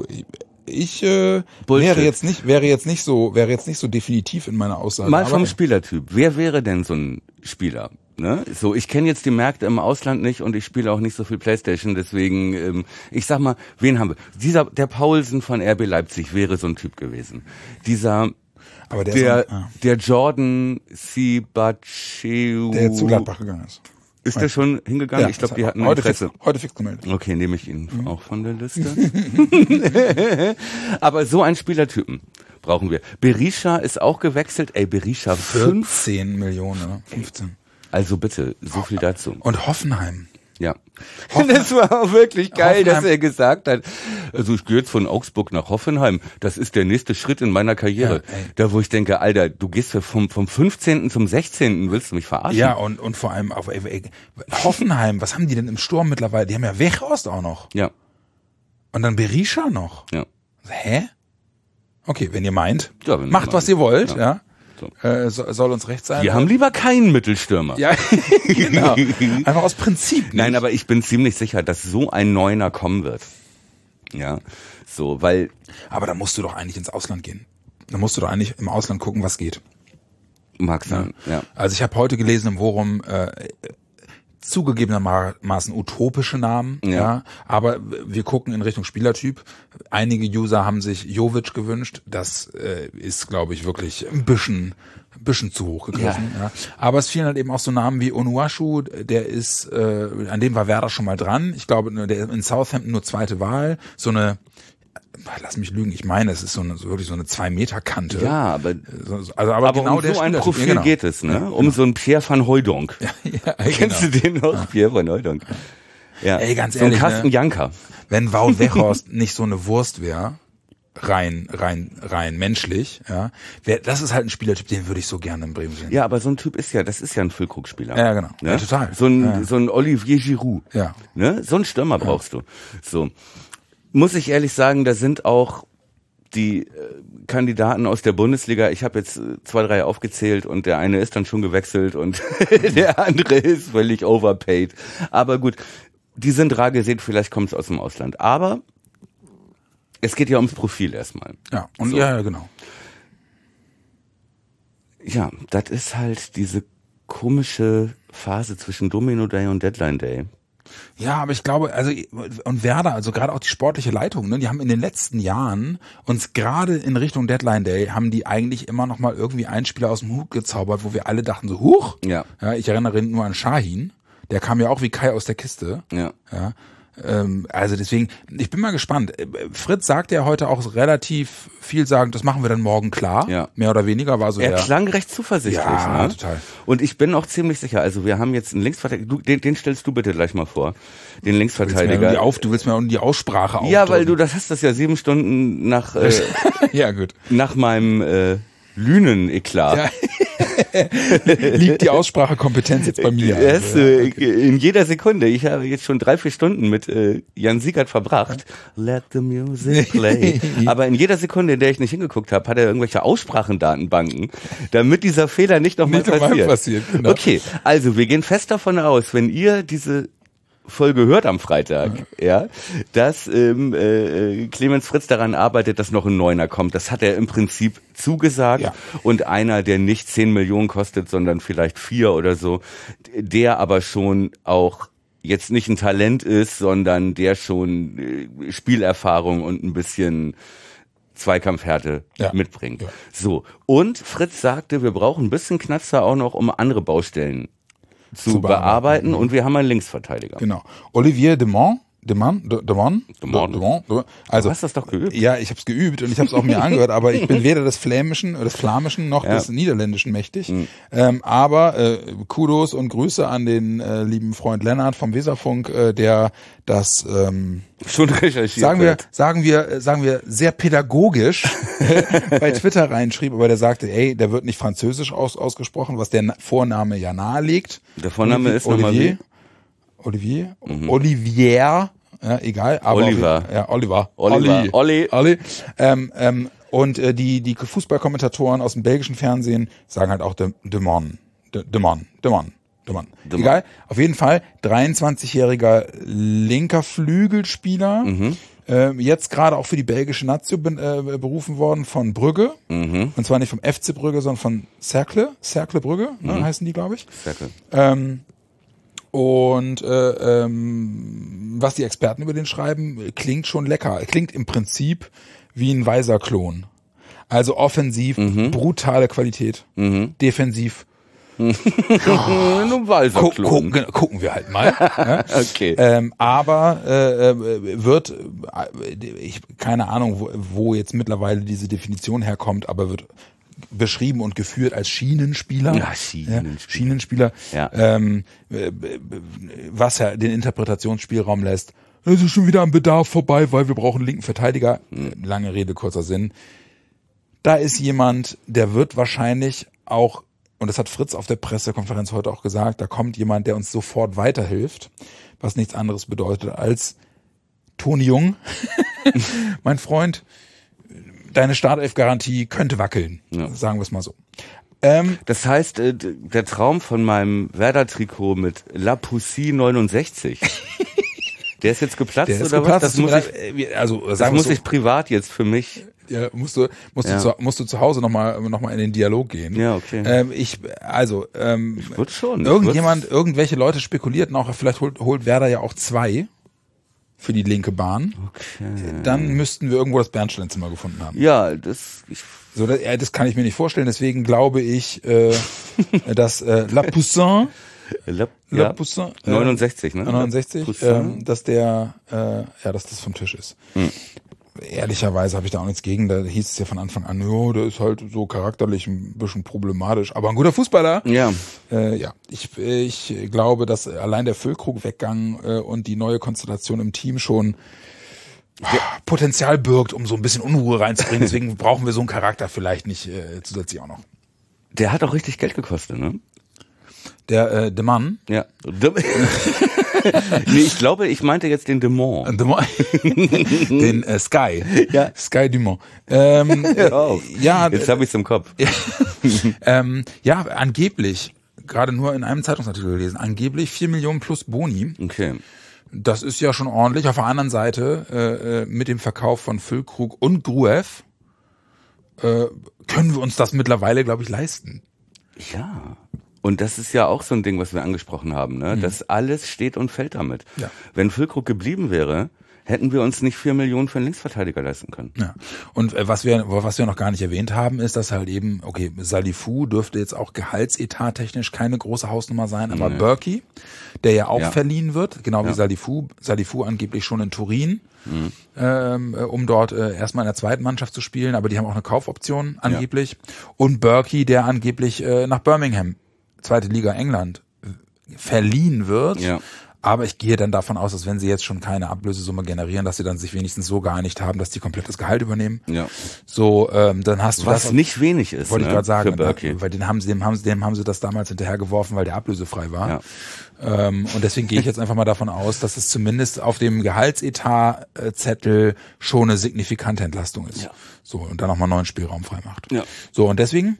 wäre jetzt nicht so definitiv in meiner Aussage. Mal vom Spielertyp. Wer wäre denn so ein Spieler? Ne? So, ich kenne jetzt die Märkte im Ausland nicht und ich spiele auch nicht so viel Playstation, deswegen, ich sag mal, wen haben wir? Der Paulsen von RB Leipzig wäre so ein Typ gewesen. Aber der Jordan Sibacheu, der zu Gladbach gegangen ist. Ist der schon hingegangen? Ja, ich glaube, die hatten Interesse. Heute fix gemeldet. Okay, nehme ich ihn auch von der Liste. Aber so einen Spielertypen brauchen wir. Berisha ist auch gewechselt. Berisha 14 Millionen, 15. Also bitte, so viel dazu. Und Hoffenheim. Ja. Das war auch wirklich geil, dass er gesagt hat, also ich gehe jetzt von Augsburg nach Hoffenheim, das ist der nächste Schritt in meiner Karriere. Ja, da wo ich denke, Alter, du gehst vom 15. zum 16. willst du mich verarschen? Ja, und vor allem auf Hoffenheim, was haben die denn im Sturm mittlerweile? Die haben ja Weghorst auch noch. Ja. Und dann Berisha noch. Ja. Hä? Okay, wenn ihr meint, ja, macht was ihr wollt, ja. Soll uns recht sein. Wir haben lieber keinen Mittelstürmer. Ja, genau. Einfach aus Prinzip nicht. Nein, aber ich bin ziemlich sicher, dass so ein Neuner kommen wird. Ja, so, weil... Aber da musst du doch eigentlich ins Ausland gehen. Da musst du doch eigentlich im Ausland gucken, was geht. Mag sein, ja. Also ich habe heute gelesen im Forum, zugegebenermaßen utopische Namen, ja, aber wir gucken in Richtung Spielertyp. Einige User haben sich Jovic gewünscht, das ist, glaube ich, wirklich ein bisschen zu hoch gegriffen. Ja. Aber es fielen halt eben auch so Namen wie Onuachu, der ist, an dem war Werder schon mal dran. Ich glaube, der in Southampton nur zweite Wahl. So eine, lass mich lügen, ich meine, es ist wirklich so eine 2-Meter-Kante. Ja, aber genau um so ein Profil geht es, ne? Um so einen Pierre van Hooijdonk. Ja, Kennst du den noch? Pierre van Hooijdonk. Ja. Ey, ganz so ehrlich, ein Carsten Janker. Wenn Wout Weghorst nicht so eine Wurst wäre, rein menschlich, ja, das ist halt ein Spielertyp, den würde ich so gerne in Bremen sehen. Ja, aber so ein Typ ist das ist ja ein Füllkrug-Spieler. Ja, genau. Ne? Ja, total. So ein Olivier Giroud. Ja. Ne? So einen Stürmer brauchst du. So. Muss ich ehrlich sagen, da sind auch die Kandidaten aus der Bundesliga, ich habe jetzt 2, 3 aufgezählt und der eine ist dann schon gewechselt und der andere ist völlig overpaid. Aber gut, die sind rar gesät, vielleicht kommt es aus dem Ausland. Aber es geht ja ums Profil erstmal. Ja, und so. Ja, genau. Ja, das ist halt diese komische Phase zwischen Domino Day und Deadline Day. Ja, aber ich glaube, also und Werder, also gerade auch die sportliche Leitung, ne, die haben in den letzten Jahren uns gerade in Richtung Deadline Day haben die eigentlich immer noch mal irgendwie einen Spieler aus dem Hut gezaubert, wo wir alle dachten so, huch. Ja, ich erinnere nur an Shahin, der kam ja auch wie Kai aus der Kiste. Ja. Also deswegen, ich bin mal gespannt. Fritz sagte ja heute auch relativ vielsagend, das machen wir dann morgen klar. Ja. Mehr oder weniger war so er klang recht zuversichtlich. Ja, ne? Total. Und ich bin auch ziemlich sicher, also wir haben jetzt einen Linksverteidiger, den stellst du bitte gleich mal vor. Den Linksverteidiger. Du willst mir die Aussprache aufdrücken. Ja, weil du hast das ja 7 Stunden nach, ja, gut. Nach meinem Lünen-Eklat. Ja. Liegt die Aussprachekompetenz jetzt bei mir? Also, in jeder Sekunde. Ich habe jetzt schon 3, 4 Stunden mit Jan Siegert verbracht. Let the music play. Aber in jeder Sekunde, in der ich nicht hingeguckt habe, hat er irgendwelche Aussprachendatenbanken, damit dieser Fehler nicht nochmal passiert. Genau. Okay, also wir gehen fest davon aus, wenn ihr diese Folge hört am Freitag, ja, dass Clemens Fritz daran arbeitet, dass noch ein Neuner kommt. Das hat er im Prinzip zugesagt. Ja. Und einer, der nicht 10 Millionen kostet, sondern vielleicht 4 oder so, der aber schon auch jetzt nicht ein Talent ist, sondern der schon Spielerfahrung und ein bisschen Zweikampfhärte mitbringt. Ja. So. Und Fritz sagte, wir brauchen ein bisschen Knatzer auch noch, um andere Baustellen zu bearbeiten und wir haben einen Linksverteidiger. Genau. Olivier Demont. Also, du hast das doch geübt. Ja, ich habe es geübt und ich habe es auch mir angehört, aber ich bin weder des Flämischen noch des Niederländischen mächtig. Aber Kudos und Grüße an den lieben Freund Lennart vom Weserfunk, der das schon recherchiert sagen wir sehr pädagogisch bei Twitter reinschrieb, aber der sagte, ey, der wird nicht französisch ausgesprochen, was der Vorname ja naheliegt. Der Vorname ist nochmal Olivier, Olivier, ja, egal, aber Oliver. Olli. Und die Fußballkommentatoren aus dem belgischen Fernsehen sagen halt auch de Mon. Egal, auf jeden Fall 23-jähriger linker Flügelspieler, jetzt gerade auch für die belgische Nazio berufen worden von Brügge, und zwar nicht vom FC Brügge, sondern von Cercle Brügge, ne, heißen die, glaube ich. Cercle. Und was die Experten über den schreiben, klingt schon lecker. Klingt im Prinzip wie ein weiser Klon. Also offensiv, brutale Qualität, defensiv. Gucken wir halt mal. Ja? Okay. Aber wird, keine Ahnung, wo jetzt mittlerweile diese Definition herkommt, aber wird beschrieben und geführt als Schienenspieler. Ja, Schienenspieler. Ja. Was ja den Interpretationsspielraum lässt. Es ist schon wieder am Bedarf vorbei, weil wir brauchen einen linken Verteidiger. Lange Rede, kurzer Sinn. Da ist jemand, der wird wahrscheinlich auch, und das hat Fritz auf der Pressekonferenz heute auch gesagt, da kommt jemand, der uns sofort weiterhilft, was nichts anderes bedeutet als Toni Jung, mein Freund. Deine Startelf-Garantie könnte wackeln, sagen wir es mal so. Das heißt, der Traum von meinem Werder-Trikot mit La Pussy 69, der ist jetzt geplatzt, oder was? Das muss ich privat jetzt für mich. Ja, musst du zu Hause noch mal in den Dialog gehen. Ja, okay. Ich würde schon. Irgendwelche Leute spekulierten auch, vielleicht holt Werder ja auch 2. Für die linke Bahn. Okay. Dann müssten wir irgendwo das Bernsteinzimmer gefunden haben. Ja, das kann ich mir nicht vorstellen. Deswegen glaube ich, dass La Poussin, La Poussin, 69, ne? 69, dass das vom Tisch ist. Ehrlicherweise habe ich da auch nichts gegen. Da hieß es ja von Anfang an, der ist halt so charakterlich ein bisschen problematisch, aber ein guter Fußballer. Ja. Ich glaube, dass allein der Füllkrug-Weggang und die neue Konstellation im Team schon Potenzial birgt, um so ein bisschen Unruhe reinzubringen. Deswegen brauchen wir so einen Charakter vielleicht nicht zusätzlich auch noch. Der hat auch richtig Geld gekostet, ne? Der Mann. Ja. Nee, ich glaube, ich meinte jetzt den Dumont. Den Sky. Ja. Sky Dumont. Ja, jetzt habe ich es im Kopf. Ja, angeblich, gerade nur in einem Zeitungsartikel gelesen, angeblich 4 Millionen plus Boni. Okay. Das ist ja schon ordentlich. Auf der anderen Seite, mit dem Verkauf von Füllkrug und Gruev, können wir uns das mittlerweile, glaube ich, leisten. Ja. Und das ist ja auch so ein Ding, was wir angesprochen haben, ne? Das alles steht und fällt damit. Ja. Wenn Füllkrug geblieben wäre, hätten wir uns nicht 4 Millionen für einen Linksverteidiger leisten können. Ja. Und was wir noch gar nicht erwähnt haben, ist, dass halt eben, okay, Salifou dürfte jetzt auch gehaltsetat-technisch keine große Hausnummer sein, aber Bürki, der ja auch verliehen wird, genau wie Salifou angeblich schon in Turin, um dort erstmal in der zweiten Mannschaft zu spielen, aber die haben auch eine Kaufoption angeblich. Und Bürki, der angeblich nach Birmingham, zweite Liga England, verliehen wird. Ja. Aber ich gehe dann davon aus, dass wenn sie jetzt schon keine Ablösesumme generieren, dass sie dann sich wenigstens so geeinigt haben, dass die komplettes Gehalt übernehmen. Ja. So, dann hast du was das, nicht wenig ist, wollte ich gerade sagen, weil dem haben sie das damals hinterhergeworfen, weil der ablösefrei war. Ja. Und deswegen gehe ich jetzt einfach mal davon aus, dass es zumindest auf dem Gehaltsetat-Zettel schon eine signifikante Entlastung ist. Ja. So, und dann nochmal neuen Spielraum frei macht. Ja. So, und deswegen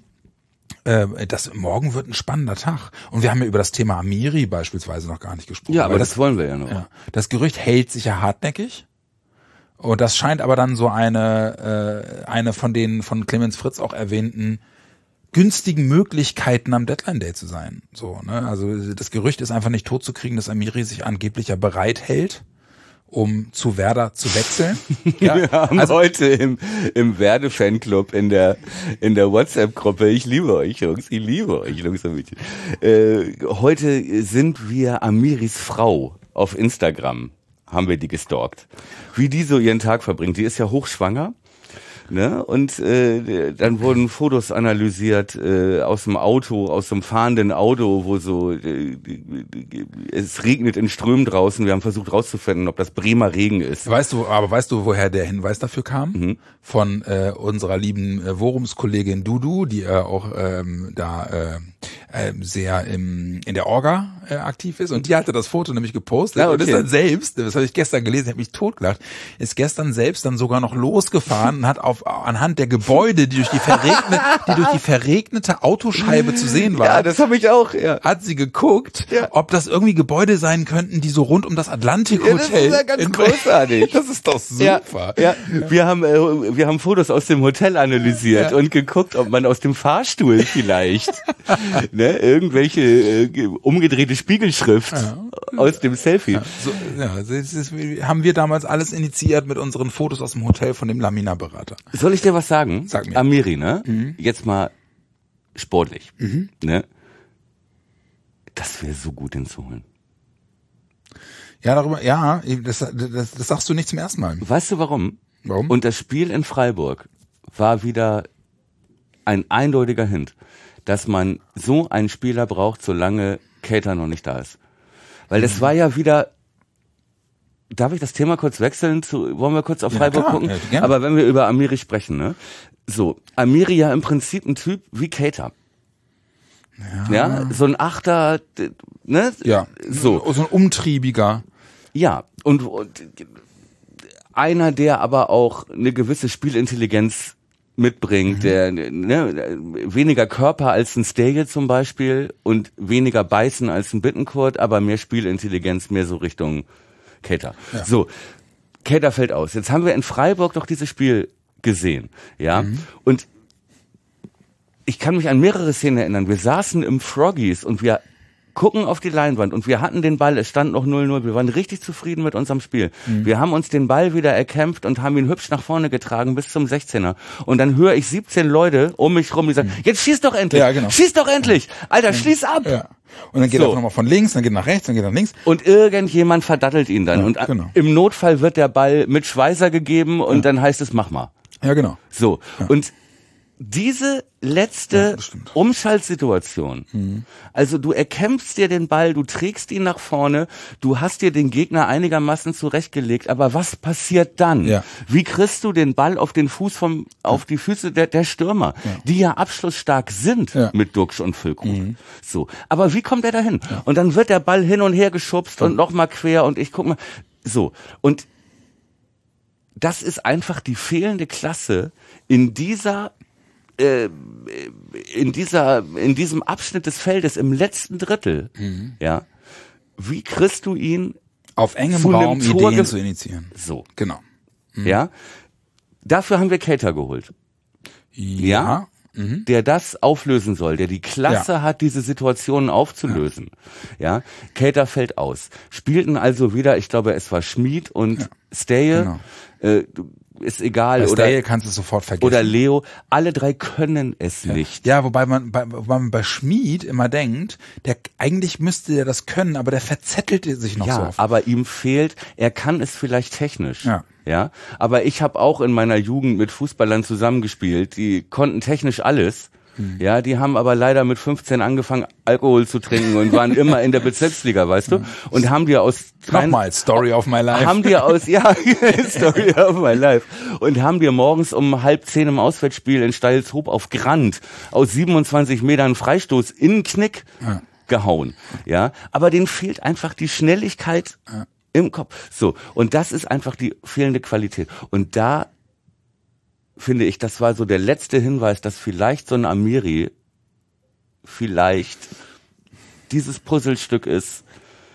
morgen wird ein spannender Tag. Und wir haben ja über das Thema Amiri beispielsweise noch gar nicht gesprochen. Ja, aber das wollen wir ja noch. Ja. Das Gerücht hält sich ja hartnäckig. Und das scheint aber dann so eine von den von Clemens Fritz auch erwähnten günstigen Möglichkeiten am Deadline Day zu sein. So, ne? Also das Gerücht ist einfach nicht totzukriegen, dass Amiri sich angeblich ja bereit hält, um zu Werder zu wechseln. Ja, wir haben heute im Werder-Fanclub in der WhatsApp-Gruppe, ich liebe euch Jungs und Mädchen. Heute sind wir Amiris Frau auf Instagram, haben wir die gestalkt. Wie die so ihren Tag verbringt. Die ist ja hochschwanger. Ne? Und dann wurden Fotos analysiert aus dem Auto, aus dem fahrenden Auto, wo so es regnet in Strömen draußen. Wir haben versucht rauszufinden, ob das Bremer Regen ist. Weißt du, woher der Hinweis dafür kam? Von unserer lieben Forumskollegin Dudu, die auch sehr in der Orga aktiv ist. Und die hatte das Foto nämlich gepostet. Ja, okay. Und ist dann selbst, das habe ich gestern gelesen, habe mich totgelacht, ist gestern selbst dann sogar noch losgefahren und hat anhand der Gebäude, die durch die verregnete Autoscheibe zu sehen waren. Ja, das habe ich auch, ja. Hat sie geguckt, ob das irgendwie Gebäude sein könnten, die so rund um das Atlantik-Hotel. Ja, das ist ja ganz großartig. Das ist doch super. Ja. Wir haben Fotos aus dem Hotel analysiert und geguckt, ob man aus dem Fahrstuhl vielleicht irgendwelche umgedrehte Spiegelschrift aus dem Selfie. Das haben wir damals alles initiiert mit unseren Fotos aus dem Hotel von dem Lamina-Berater. Soll ich dir was sagen? Sag mir. Amiri, ne? Jetzt mal sportlich, ne? Das wäre so gut, den zu holen. Ja, das sagst du nicht zum ersten Mal. Weißt du warum? Warum? Und das Spiel in Freiburg war wieder ein eindeutiger Hint, dass man so einen Spieler braucht, solange Keita noch nicht da ist. Weil das war ja wieder, darf ich das Thema kurz wechseln? Wollen wir kurz auf Freiburg gucken? Ja, aber wenn wir über Amiri sprechen, ne? So, Amiri ja im Prinzip ein Typ wie Keita. Ja, so ein Achter, ne? Ja, so ein umtriebiger. Ja, und einer, der aber auch eine gewisse Spielintelligenz mitbringt, der weniger Körper als ein Stege zum Beispiel und weniger Beißen als ein Bittencourt, aber mehr Spielintelligenz, mehr so Richtung Keita. Ja. So, Keita fällt aus. Jetzt haben wir in Freiburg doch dieses Spiel gesehen, ja, und ich kann mich an mehrere Szenen erinnern. Wir saßen im Froggies und wir gucken auf die Leinwand und wir hatten den Ball, es stand noch 0-0, wir waren richtig zufrieden mit unserem Spiel. Wir haben uns den Ball wieder erkämpft und haben ihn hübsch nach vorne getragen bis zum 16er. Und dann höre ich 17 Leute um mich rum, die sagen, jetzt schieß doch endlich, schieß doch endlich, Alter, schließ ab. Ja. Und dann geht er nochmal von links, dann geht er nach rechts, dann geht er nach links. Und irgendjemand verdattelt ihn dann. Und im Notfall wird der Ball mit Schweißer gegeben und dann heißt es, mach mal. Ja, genau. So, und diese letzte Umschaltsituation, also du erkämpfst dir den Ball, du trägst ihn nach vorne, du hast dir den Gegner einigermaßen zurechtgelegt, aber was passiert dann? Ja. Wie kriegst du den Ball auf den Fuß auf die Füße der Stürmer, die ja abschlussstark sind mit Duxch und Füllkrug? So. Aber wie kommt er dahin? Ja. Und dann wird der Ball hin und her geschubst und nochmal quer und ich guck mal, so. Und das ist einfach die fehlende Klasse in diesem Abschnitt des Feldes, im letzten Drittel, ja, wie kriegst du ihn auf engem Raum Ideen zu initiieren? So. Genau. Ja. Dafür haben wir Keita geholt. Ja. Der das auflösen soll, der die Klasse hat, diese Situationen aufzulösen. Ja. Keita fällt aus. Spielten also wieder, ich glaube, es war Schmid und Steye. Genau. Ist egal. Bei oder Steye kannst du sofort vergessen. Oder Leo. Alle drei können es nicht. Ja, wobei man bei Schmid immer denkt, eigentlich müsste der das können, aber der verzettelt sich noch so oft. Ja, aber ihm fehlt, er kann es vielleicht technisch. Ja, aber ich habe auch in meiner Jugend mit Fußballern zusammengespielt, die konnten technisch alles. Ja, die haben aber leider mit 15 angefangen, Alkohol zu trinken und waren immer in der Bezirksliga, weißt du? Und haben dir nochmal Story of my life. Story of my life. Und haben dir morgens um 9:30 im Auswärtsspiel in Steilshoop auf Grand aus 27 Metern Freistoß in den Knick gehauen. Ja, aber denen fehlt einfach die Schnelligkeit im Kopf. So. Und das ist einfach die fehlende Qualität. Und da finde ich, das war so der letzte Hinweis, dass vielleicht so ein Amiri vielleicht dieses Puzzlestück ist,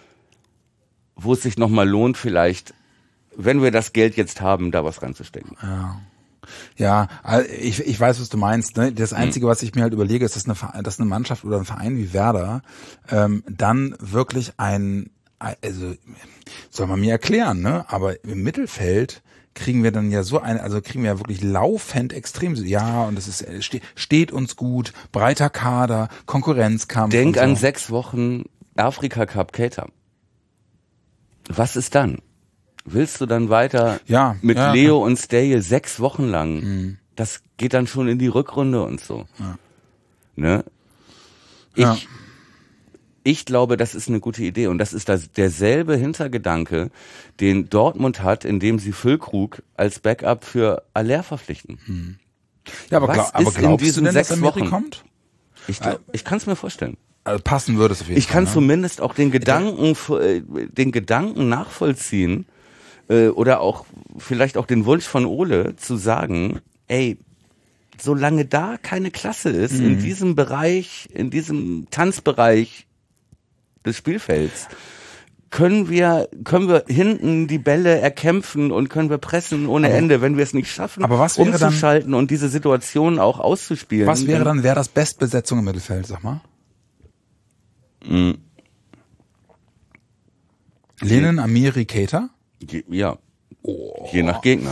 wo es sich nochmal lohnt, vielleicht, wenn wir das Geld jetzt haben, da was reinzustecken. Ja, ich weiß, was du meinst. Ne? Das Einzige, was ich mir halt überlege, ist, dass eine Mannschaft oder ein Verein wie Werder dann wirklich also soll man mir erklären, ne? Aber im Mittelfeld kriegen wir dann ja kriegen wir ja wirklich laufend extrem, und es steht uns gut, breiter Kader, Konkurrenzkampf. Denk an 6 Wochen Afrika Cup Keita. Was ist dann? Willst du dann weiter mit Leo und Steye 6 Wochen lang? Das geht dann schon in die Rückrunde und so. Ne? Ich glaube, das ist eine gute Idee und das ist derselbe Hintergedanke, den Dortmund hat, indem sie Füllkrug als Backup für Aller verpflichten. Ja, aber glaubst du denn, dass Amiri kommt? Ich kann es mir vorstellen. Also passen würde es auf jeden Fall. Ich kann zumindest auch den Gedanken nachvollziehen oder auch vielleicht auch den Wunsch von Ole zu sagen, ey, solange da keine Klasse ist in diesem Bereich, in diesem Tanzbereich des Spielfelds, können wir hinten die Bälle erkämpfen und können wir pressen ohne Ende, wenn wir es nicht schaffen, umzuschalten und diese Situation auch auszuspielen. Was wäre dann das Bestbesetzung im Mittelfeld, sag mal? Lenen, Amiri, Keita? Ja. Je nach Gegner.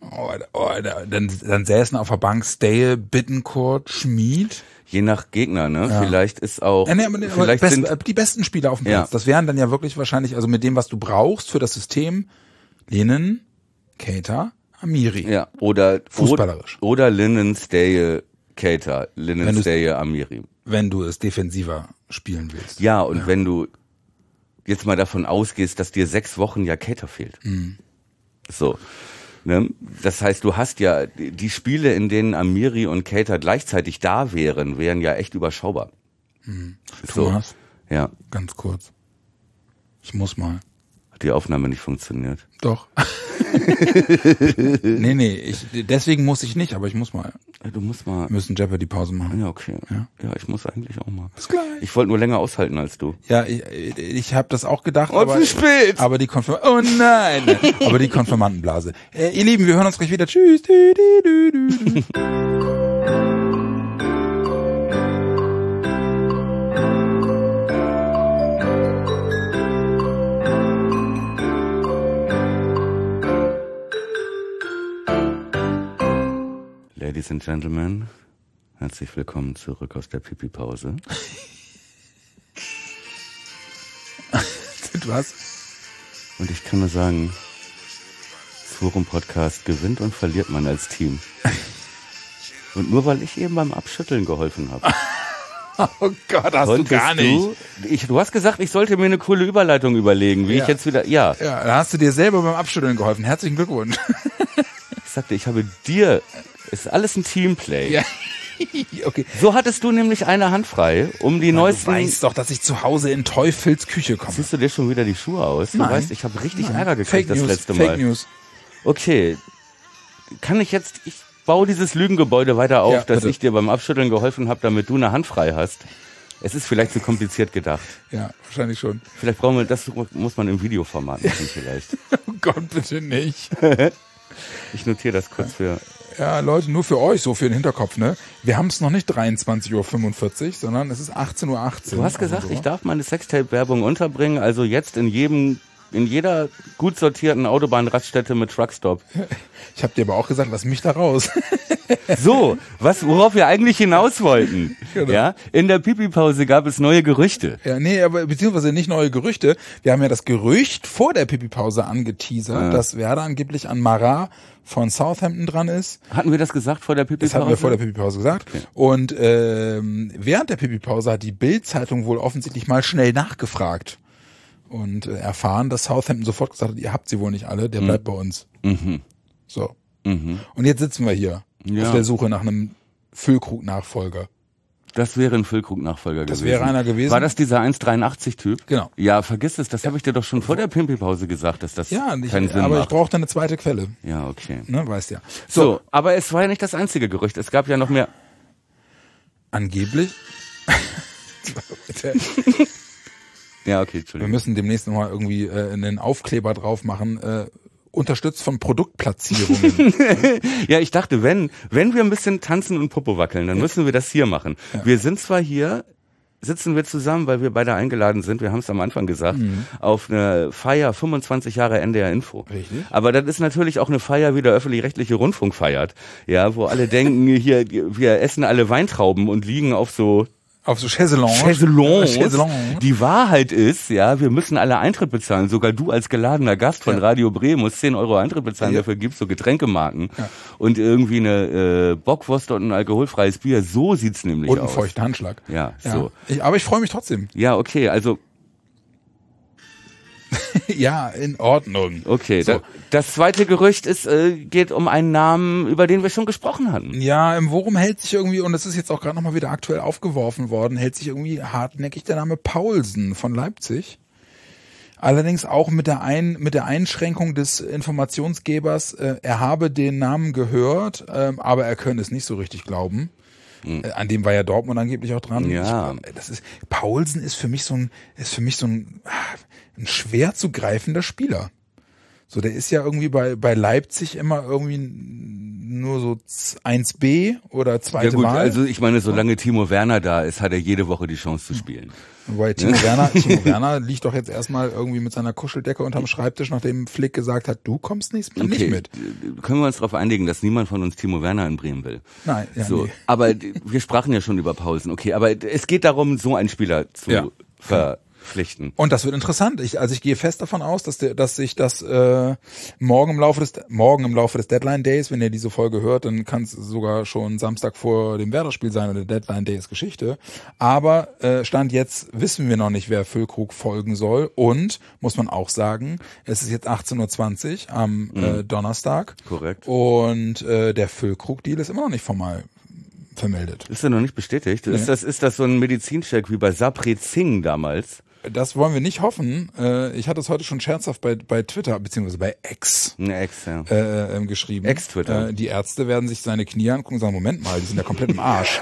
Dann säßen auf der Bank Steye, Bittencourt, Schmid. Je nach Gegner, ne? Ja. Vielleicht ist auch die besten Spieler auf dem Platz. Das wären dann ja wirklich wahrscheinlich, also mit dem, was du brauchst für das System, Lenen, Keita, Amiri. Ja, oder fußballerisch. Oder Lenen, Steye, Keita, Lenen, Steye, Amiri. Wenn du es defensiver spielen willst. Ja, und wenn du jetzt mal davon ausgehst, dass dir 6 Wochen Keita fehlt. So. Ne? Das heißt, du hast ja die Spiele, in denen Amiri und Keita gleichzeitig da wären ja echt überschaubar. Thomas, ja. Ganz kurz. Ich muss mal. Hat die Aufnahme nicht funktioniert? Doch. Nee, deswegen muss ich nicht, aber ich muss mal. Du musst mal. Wir müssen Jeopardy-Pause machen. Ja, okay. Ja, ich muss eigentlich auch mal. Bis gleich. Ich wollte nur länger aushalten als du. Ja, ich habe das auch gedacht. Aber zu spät! Aber die oh nein! Aber die Konfirmandenblase. Ihr Lieben, wir hören uns gleich wieder. Tschüss. Ladies and Gentlemen, herzlich willkommen zurück aus der Pipi-Pause. Was? Und ich kann nur sagen, Forum Podcast gewinnt und verliert man als Team. Und nur weil ich eben beim Abschütteln geholfen habe. Oh Gott, hast du gar nicht. Du hast gesagt, ich sollte mir eine coole Überleitung überlegen, wie ich jetzt wieder, Ja, da hast du dir selber beim Abschütteln geholfen. Herzlichen Glückwunsch. Ich sagte, ich habe dir, ist alles ein Teamplay. Ja. Okay. So hattest du nämlich eine Hand frei, um die neuesten... Du weißt doch, dass ich zu Hause in Teufels Küche komme. Ziehst du dir schon wieder die Schuhe aus? Du weißt, ich habe richtig Ärger gekriegt Fake das News, letzte Mal. Fake News. Okay, ich baue dieses Lügengebäude weiter auf, Ja, dass bitte. ich dir beim Abschütteln geholfen habe, damit du eine Hand frei hast. Es ist vielleicht zu kompliziert gedacht. Ja, wahrscheinlich schon. Vielleicht das muss man im Videoformat machen vielleicht. Oh Gott, bitte nicht. Ich notiere das kurz für... Ja, Leute, nur für euch, so für den Hinterkopf, ne? Wir haben es noch nicht 23:45 Uhr, sondern es ist 18:18 Uhr. Du hast gesagt, ich darf meine Sextape-Werbung unterbringen, also jetzt in jeder gut sortierten Autobahnraststätte mit Truckstop. Ich habe dir aber auch gesagt, lass mich da raus. So, worauf wir eigentlich hinaus wollten. Genau. Ja, in der Pipi-Pause gab es neue Gerüchte. Ja, nee, aber beziehungsweise nicht neue Gerüchte. Wir haben ja das Gerücht vor der Pipi-Pause angeteasert, dass Werder angeblich an Marat von Southampton dran ist. Hatten wir das gesagt vor der Pipi-Pause? Das hatten wir vor der Pipi-Pause gesagt. Okay. Und während der Pipi-Pause hat die Bild-Zeitung wohl offensichtlich mal schnell nachgefragt und erfahren, dass Southampton sofort gesagt hat, ihr habt sie wohl nicht alle, der bleibt bei uns. Mhm. So. Mhm. Und jetzt sitzen wir hier auf der Suche nach einem Füllkrug-Nachfolger. Das wäre ein Füllkrug-Nachfolger gewesen. Das wäre einer gewesen. War das dieser 1,83-Typ? Genau. Ja, vergiss es, das habe ich dir doch schon vor der Pipi-Pause gesagt, dass das keinen Sinn macht. Aber ich brauchte eine zweite Quelle. Ja, okay. Ne, weißt ja. So, aber es war ja nicht das einzige Gerücht, es gab ja noch mehr. Angeblich. Ja, okay, Wir Entschuldigung. müssen demnächst nochmal irgendwie einen Aufkleber drauf machen, unterstützt von Produktplatzierungen. Ja, ich dachte, wenn wir ein bisschen tanzen und Popo wackeln, dann müssen wir das hier machen. Ja. Wir sind zwar hier, sitzen wir zusammen, weil wir beide eingeladen sind, wir haben es am Anfang gesagt, auf eine Feier 25 Jahre NDR Info. Richtig. Aber das ist natürlich auch eine Feier, wie der öffentlich-rechtliche Rundfunk feiert. Ja, wo alle denken, hier, wir essen alle Weintrauben und liegen auf so Chaiselongs. Die Wahrheit ist, ja, wir müssen alle Eintritt bezahlen. Sogar du als geladener Gast von Radio Bremen musst 10 Euro Eintritt bezahlen. Ja. Dafür gibt's so Getränkemarken und irgendwie eine Bockwurst und ein alkoholfreies Bier. So sieht's nämlich aus. Und einen feuchten Handschlag. Ja, so. Aber ich freue mich trotzdem. Ja, okay, also ja, in Ordnung. Okay, so. Das zweite Gerücht geht um einen Namen, über den wir schon gesprochen hatten. Ja, im Forum hält sich irgendwie, und das ist jetzt auch gerade nochmal wieder aktuell aufgeworfen worden, hält sich irgendwie hartnäckig der Name Paulsen von Leipzig. Allerdings auch mit der Einschränkung des Informationsgebers, er habe den Namen gehört, aber er könne es nicht so richtig glauben. An dem war ja Dortmund angeblich auch dran. Ja. Paulsen ist für mich so ein schwer zu greifender Spieler. So, der ist ja irgendwie bei Leipzig immer irgendwie nur so 1B oder zweite Wahl. Also ich meine, solange Timo Werner da ist, hat er jede Woche die Chance zu spielen. Weil Timo Werner liegt doch jetzt erstmal irgendwie mit seiner Kuscheldecke unterm Schreibtisch, nachdem Flick gesagt hat, du kommst nicht mit. Können wir uns darauf einigen, dass niemand von uns Timo Werner in Bremen will? Nein, ja, so. Nee. Aber wir sprachen ja schon über Pausen, okay. Aber es geht darum, so einen Spieler zu verpflichten. Und das wird interessant. Ich gehe fest davon aus, dass sich das morgen im Laufe des Deadline Days, wenn ihr diese Folge hört, dann kann es sogar schon Samstag vor dem Werder-Spiel sein und der Deadline Day ist Geschichte. Aber Stand jetzt wissen wir noch nicht, wer Füllkrug folgen soll. Und, muss man auch sagen, es ist jetzt 18:20 Uhr am Donnerstag. Korrekt. Und der Füllkrug-Deal ist immer noch nicht formal vermeldet. Ist er noch nicht bestätigt? Nee. Ist das so ein Medizincheck wie bei Sabri Singh damals? Das wollen wir nicht hoffen. Ich hatte es heute schon scherzhaft bei Twitter, beziehungsweise bei X, geschrieben. Ex-Twitter. Die Ärzte werden sich seine Knie angucken und sagen, Moment mal, die sind ja komplett im Arsch.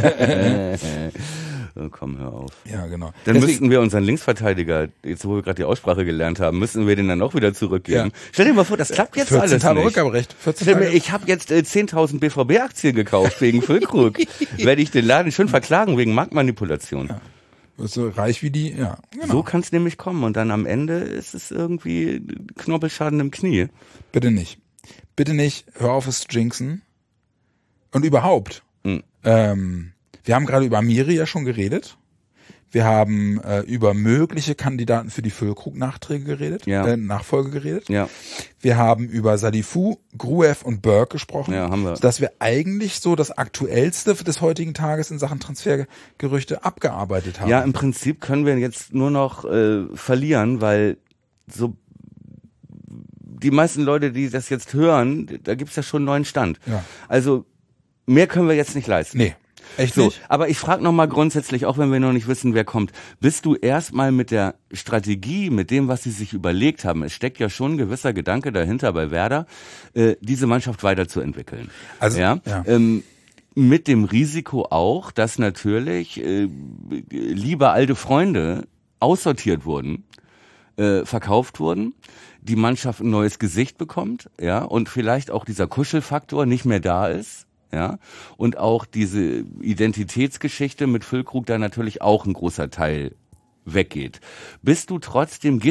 Oh, komm, hör auf. Ja, genau. Dann müssten wir unseren Linksverteidiger, jetzt wo wir gerade die Aussprache gelernt haben, müssen wir den dann auch wieder zurückgeben. Ja. Stell dir mal vor, das klappt jetzt 14 alles Tage nicht. Rückgaberecht. 14 Tage. Ich habe jetzt 10.000 BVB-Aktien gekauft wegen Füllkrug. Werde ich den Laden schon verklagen wegen Marktmanipulation. Ja. So reich wie die, ja. Genau. So kann es nämlich kommen und dann am Ende ist es irgendwie Knorpelschaden im Knie. Bitte nicht. Bitte nicht, hör auf es zu jinxen. Und überhaupt, wir haben gerade über Amiri ja schon geredet. Wir haben über mögliche Kandidaten für die Füllkrug-Nachfolge geredet. Ja. Wir haben über Salifou, Gruev und Burke gesprochen. Ja, haben wir. Dass wir eigentlich so das Aktuellste des heutigen Tages in Sachen Transfergerüchte abgearbeitet haben. Ja, im Prinzip können wir jetzt nur noch verlieren, weil so die meisten Leute, die das jetzt hören, da gibt's ja schon einen neuen Stand. Ja. Also mehr können wir jetzt nicht leisten. Nee. Echt so, nicht? aber ich frage nochmal grundsätzlich, auch wenn wir noch nicht wissen, wer kommt, bist du erstmal mit der Strategie, mit dem, was sie sich überlegt haben, es steckt ja schon ein gewisser Gedanke dahinter bei Werder, diese Mannschaft weiterzuentwickeln. Also, ja. Mit dem Risiko auch, dass natürlich liebe alte Freunde aussortiert wurden, verkauft wurden, die Mannschaft ein neues Gesicht bekommt, ja, und vielleicht auch dieser Kuschelfaktor nicht mehr da ist. Ja, und auch diese Identitätsgeschichte mit Füllkrug da natürlich auch ein großer Teil weggeht. Gehst du trotzdem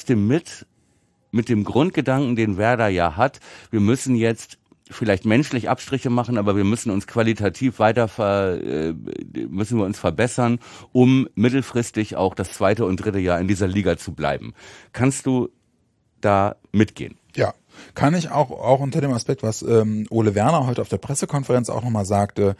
mit dem Grundgedanken, den Werder ja hat, wir müssen jetzt vielleicht menschlich Abstriche machen, aber wir müssen uns qualitativ müssen wir uns verbessern, um mittelfristig auch das 2. und 3. Jahr in dieser Liga zu bleiben. Kannst du da mitgehen? Ja. Kann ich auch unter dem Aspekt, was Ole Werner heute auf der Pressekonferenz auch nochmal sagte,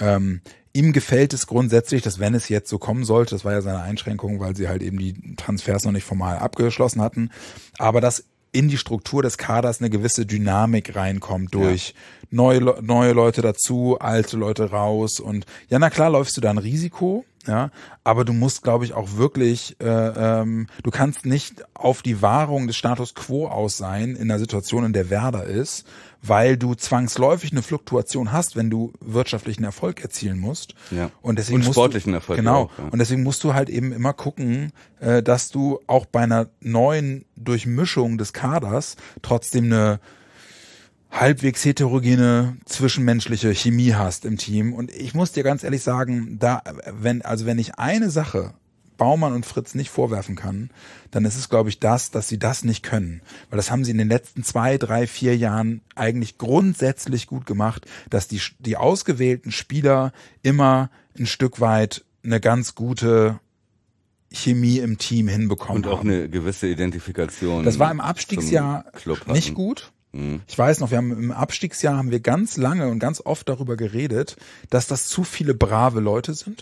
ihm gefällt es grundsätzlich, dass wenn es jetzt so kommen sollte, das war ja seine Einschränkung, weil sie halt eben die Transfers noch nicht formal abgeschlossen hatten, aber dass in die Struktur des Kaders eine gewisse Dynamik reinkommt durch neue Leute dazu, alte Leute raus und ja, na klar läufst du da ein Risiko, ja, aber du musst, glaube ich, auch wirklich, du kannst nicht auf die Wahrung des Status Quo aus sein in einer Situation, in der Werder ist, weil du zwangsläufig eine Fluktuation hast, wenn du wirtschaftlichen Erfolg erzielen musst. Ja. Und deswegen sportlichen Erfolg. Genau. Auch, ja. Und deswegen musst du halt eben immer gucken, dass du auch bei einer neuen Durchmischung des Kaders trotzdem eine halbwegs heterogene zwischenmenschliche Chemie hast im Team. Und ich muss dir ganz ehrlich sagen, wenn ich eine Sache Baumann und Fritz nicht vorwerfen kann, dann ist es, glaube ich, dass sie das nicht können. Weil das haben sie in den letzten 2, 3, 4 Jahren eigentlich grundsätzlich gut gemacht, dass die ausgewählten Spieler immer ein Stück weit eine ganz gute Chemie im Team hinbekommen haben. Und auch eine gewisse Identifikation. Das war im Abstiegsjahr nicht gut. Ich weiß noch, im Abstiegsjahr haben wir ganz lange und ganz oft darüber geredet, dass das zu viele brave Leute sind.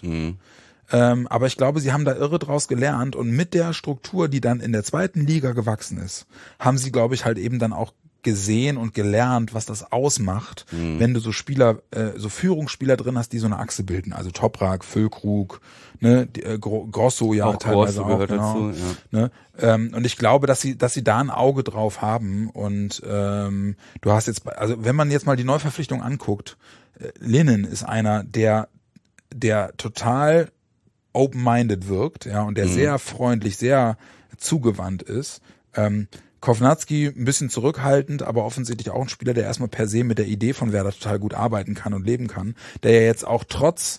Aber ich glaube, sie haben da irre draus gelernt und mit der Struktur, die dann in der 2. Liga gewachsen ist, haben sie, glaube ich, halt eben dann auch gesehen und gelernt, was das ausmacht, wenn du so Spieler, so Führungsspieler drin hast, die so eine Achse bilden. Also Toprak, Füllkrug, ne, Grosso ja auch teilweise Grosso auch, genau. Dazu, ja. Ne? Und ich glaube, dass sie da ein Auge drauf haben. Und du hast jetzt, also wenn man jetzt mal die Neuverpflichtung anguckt, Linnen ist einer, der total open-minded wirkt, ja, und der sehr freundlich, sehr zugewandt ist. Kovnatski ein bisschen zurückhaltend, aber offensichtlich auch ein Spieler, der erstmal per se mit der Idee von Werder total gut arbeiten kann und leben kann, der ja jetzt auch trotz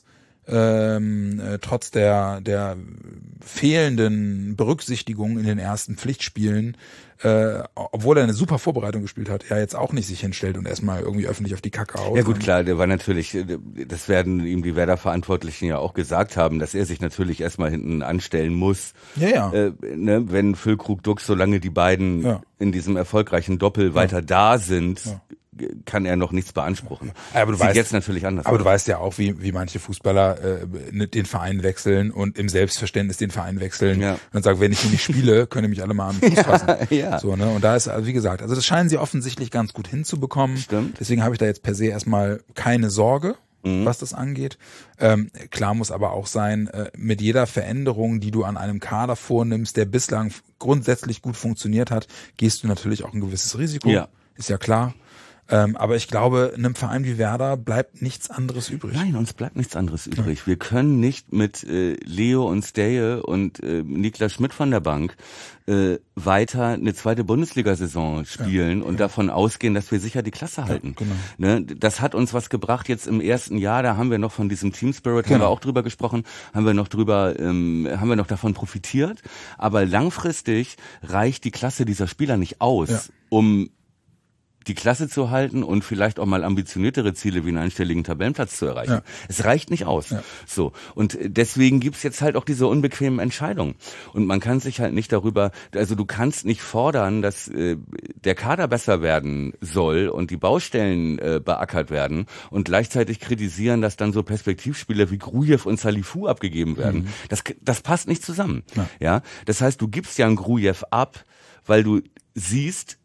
der fehlenden Berücksichtigung in den ersten Pflichtspielen, obwohl er eine super Vorbereitung gespielt hat, ja jetzt auch nicht sich hinstellt und erstmal irgendwie öffentlich auf die Kacke haut. Ja gut, klar, der war natürlich, das werden ihm die Werder-Verantwortlichen ja auch gesagt haben, dass er sich natürlich erstmal hinten anstellen muss. Ja. Ne, wenn Füllkrug, Dux, solange die beiden in diesem erfolgreichen Doppel weiter da sind, kann er noch nichts beanspruchen. Aber du weißt jetzt natürlich anders. Aber du weißt ja auch, wie manche Fußballer den Verein wechseln und im Selbstverständnis den Verein wechseln und dann sagen, wenn ich hier nicht spiele, können mich alle mal am Fuß fassen. So, ne? Und da ist, also wie gesagt, also das scheinen sie offensichtlich ganz gut hinzubekommen. Stimmt. Deswegen habe ich da jetzt per se erstmal keine Sorge, was das angeht. Klar muss aber auch sein, mit jeder Veränderung, die du an einem Kader vornimmst, der bislang grundsätzlich gut funktioniert hat, gehst du natürlich auch ein gewisses Risiko. Ja. Ist ja klar. Aber ich glaube, einem Verein wie Werder bleibt nichts anderes übrig. Nein, uns bleibt nichts anderes übrig. Wir können nicht mit Leo und Steje und Niklas Schmidt von der Bank weiter eine 2. Bundesliga-Saison spielen und davon ausgehen, dass wir sicher die Klasse halten. Genau. Ne? Das hat uns was gebracht jetzt im ersten Jahr, da haben wir noch von diesem Team Spirit, haben wir auch drüber gesprochen, haben wir noch davon profitiert. Aber langfristig reicht die Klasse dieser Spieler nicht aus, um die Klasse zu halten und vielleicht auch mal ambitioniertere Ziele wie einen einstelligen Tabellenplatz zu erreichen. Ja. Es reicht nicht aus. Ja. So. Und deswegen gibt's jetzt halt auch diese unbequemen Entscheidungen. Und man kann sich halt nicht darüber, also du kannst nicht fordern, dass der Kader besser werden soll und die Baustellen beackert werden und gleichzeitig kritisieren, dass dann so Perspektivspieler wie Grujew und Salifu abgegeben werden. Das passt nicht zusammen. Ja. Das heißt, du gibst ja einen Grujew ab, weil du siehst,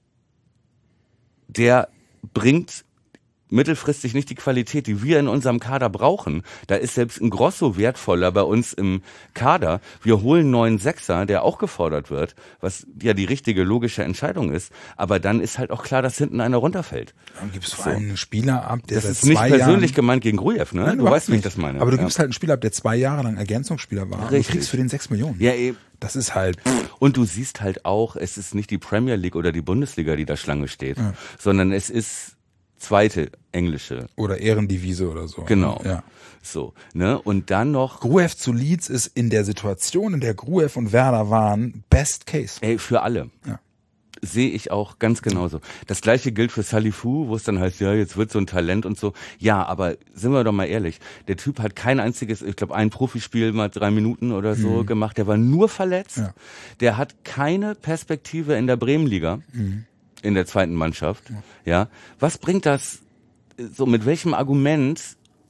der bringt mittelfristig nicht die Qualität, die wir in unserem Kader brauchen. Da ist selbst ein Grosso wertvoller bei uns im Kader. Wir holen einen neuen Sechser, der auch gefordert wird, was ja die richtige, logische Entscheidung ist. Aber dann ist halt auch klar, dass hinten einer runterfällt. Dann gibst du einen Spieler ab, der das ist nicht persönlich gemeint gegen Grujew, ne? Nein, du weißt, wie ich das meine. Aber du gibst halt einen Spieler ab, der 2 Jahre lang Ergänzungsspieler war. Richtig. Und du kriegst für den 6 Millionen. Ja, eben. Das ist halt... Und du siehst halt auch, es ist nicht die Premier League oder die Bundesliga, die da Schlange steht, sondern es ist zweite englische. Oder Ehrendivise oder so. Genau. Ja. So, ne? Und dann noch... Grujew zu Leeds ist in der Situation, in der Grujew und Werder waren, best case. Ey, für alle. Ja. Sehe ich auch ganz genauso. Das gleiche gilt für Salifu, wo es dann heißt, ja, jetzt wird so ein Talent und so. Ja, aber sind wir doch mal ehrlich, der Typ hat kein einziges, ich glaube, ein Profispiel mal 3 Minuten oder so gemacht. Der war nur verletzt. Ja. Der hat keine Perspektive in der Bremenliga. In der zweiten Mannschaft, ja. Was bringt das, so mit welchem Argument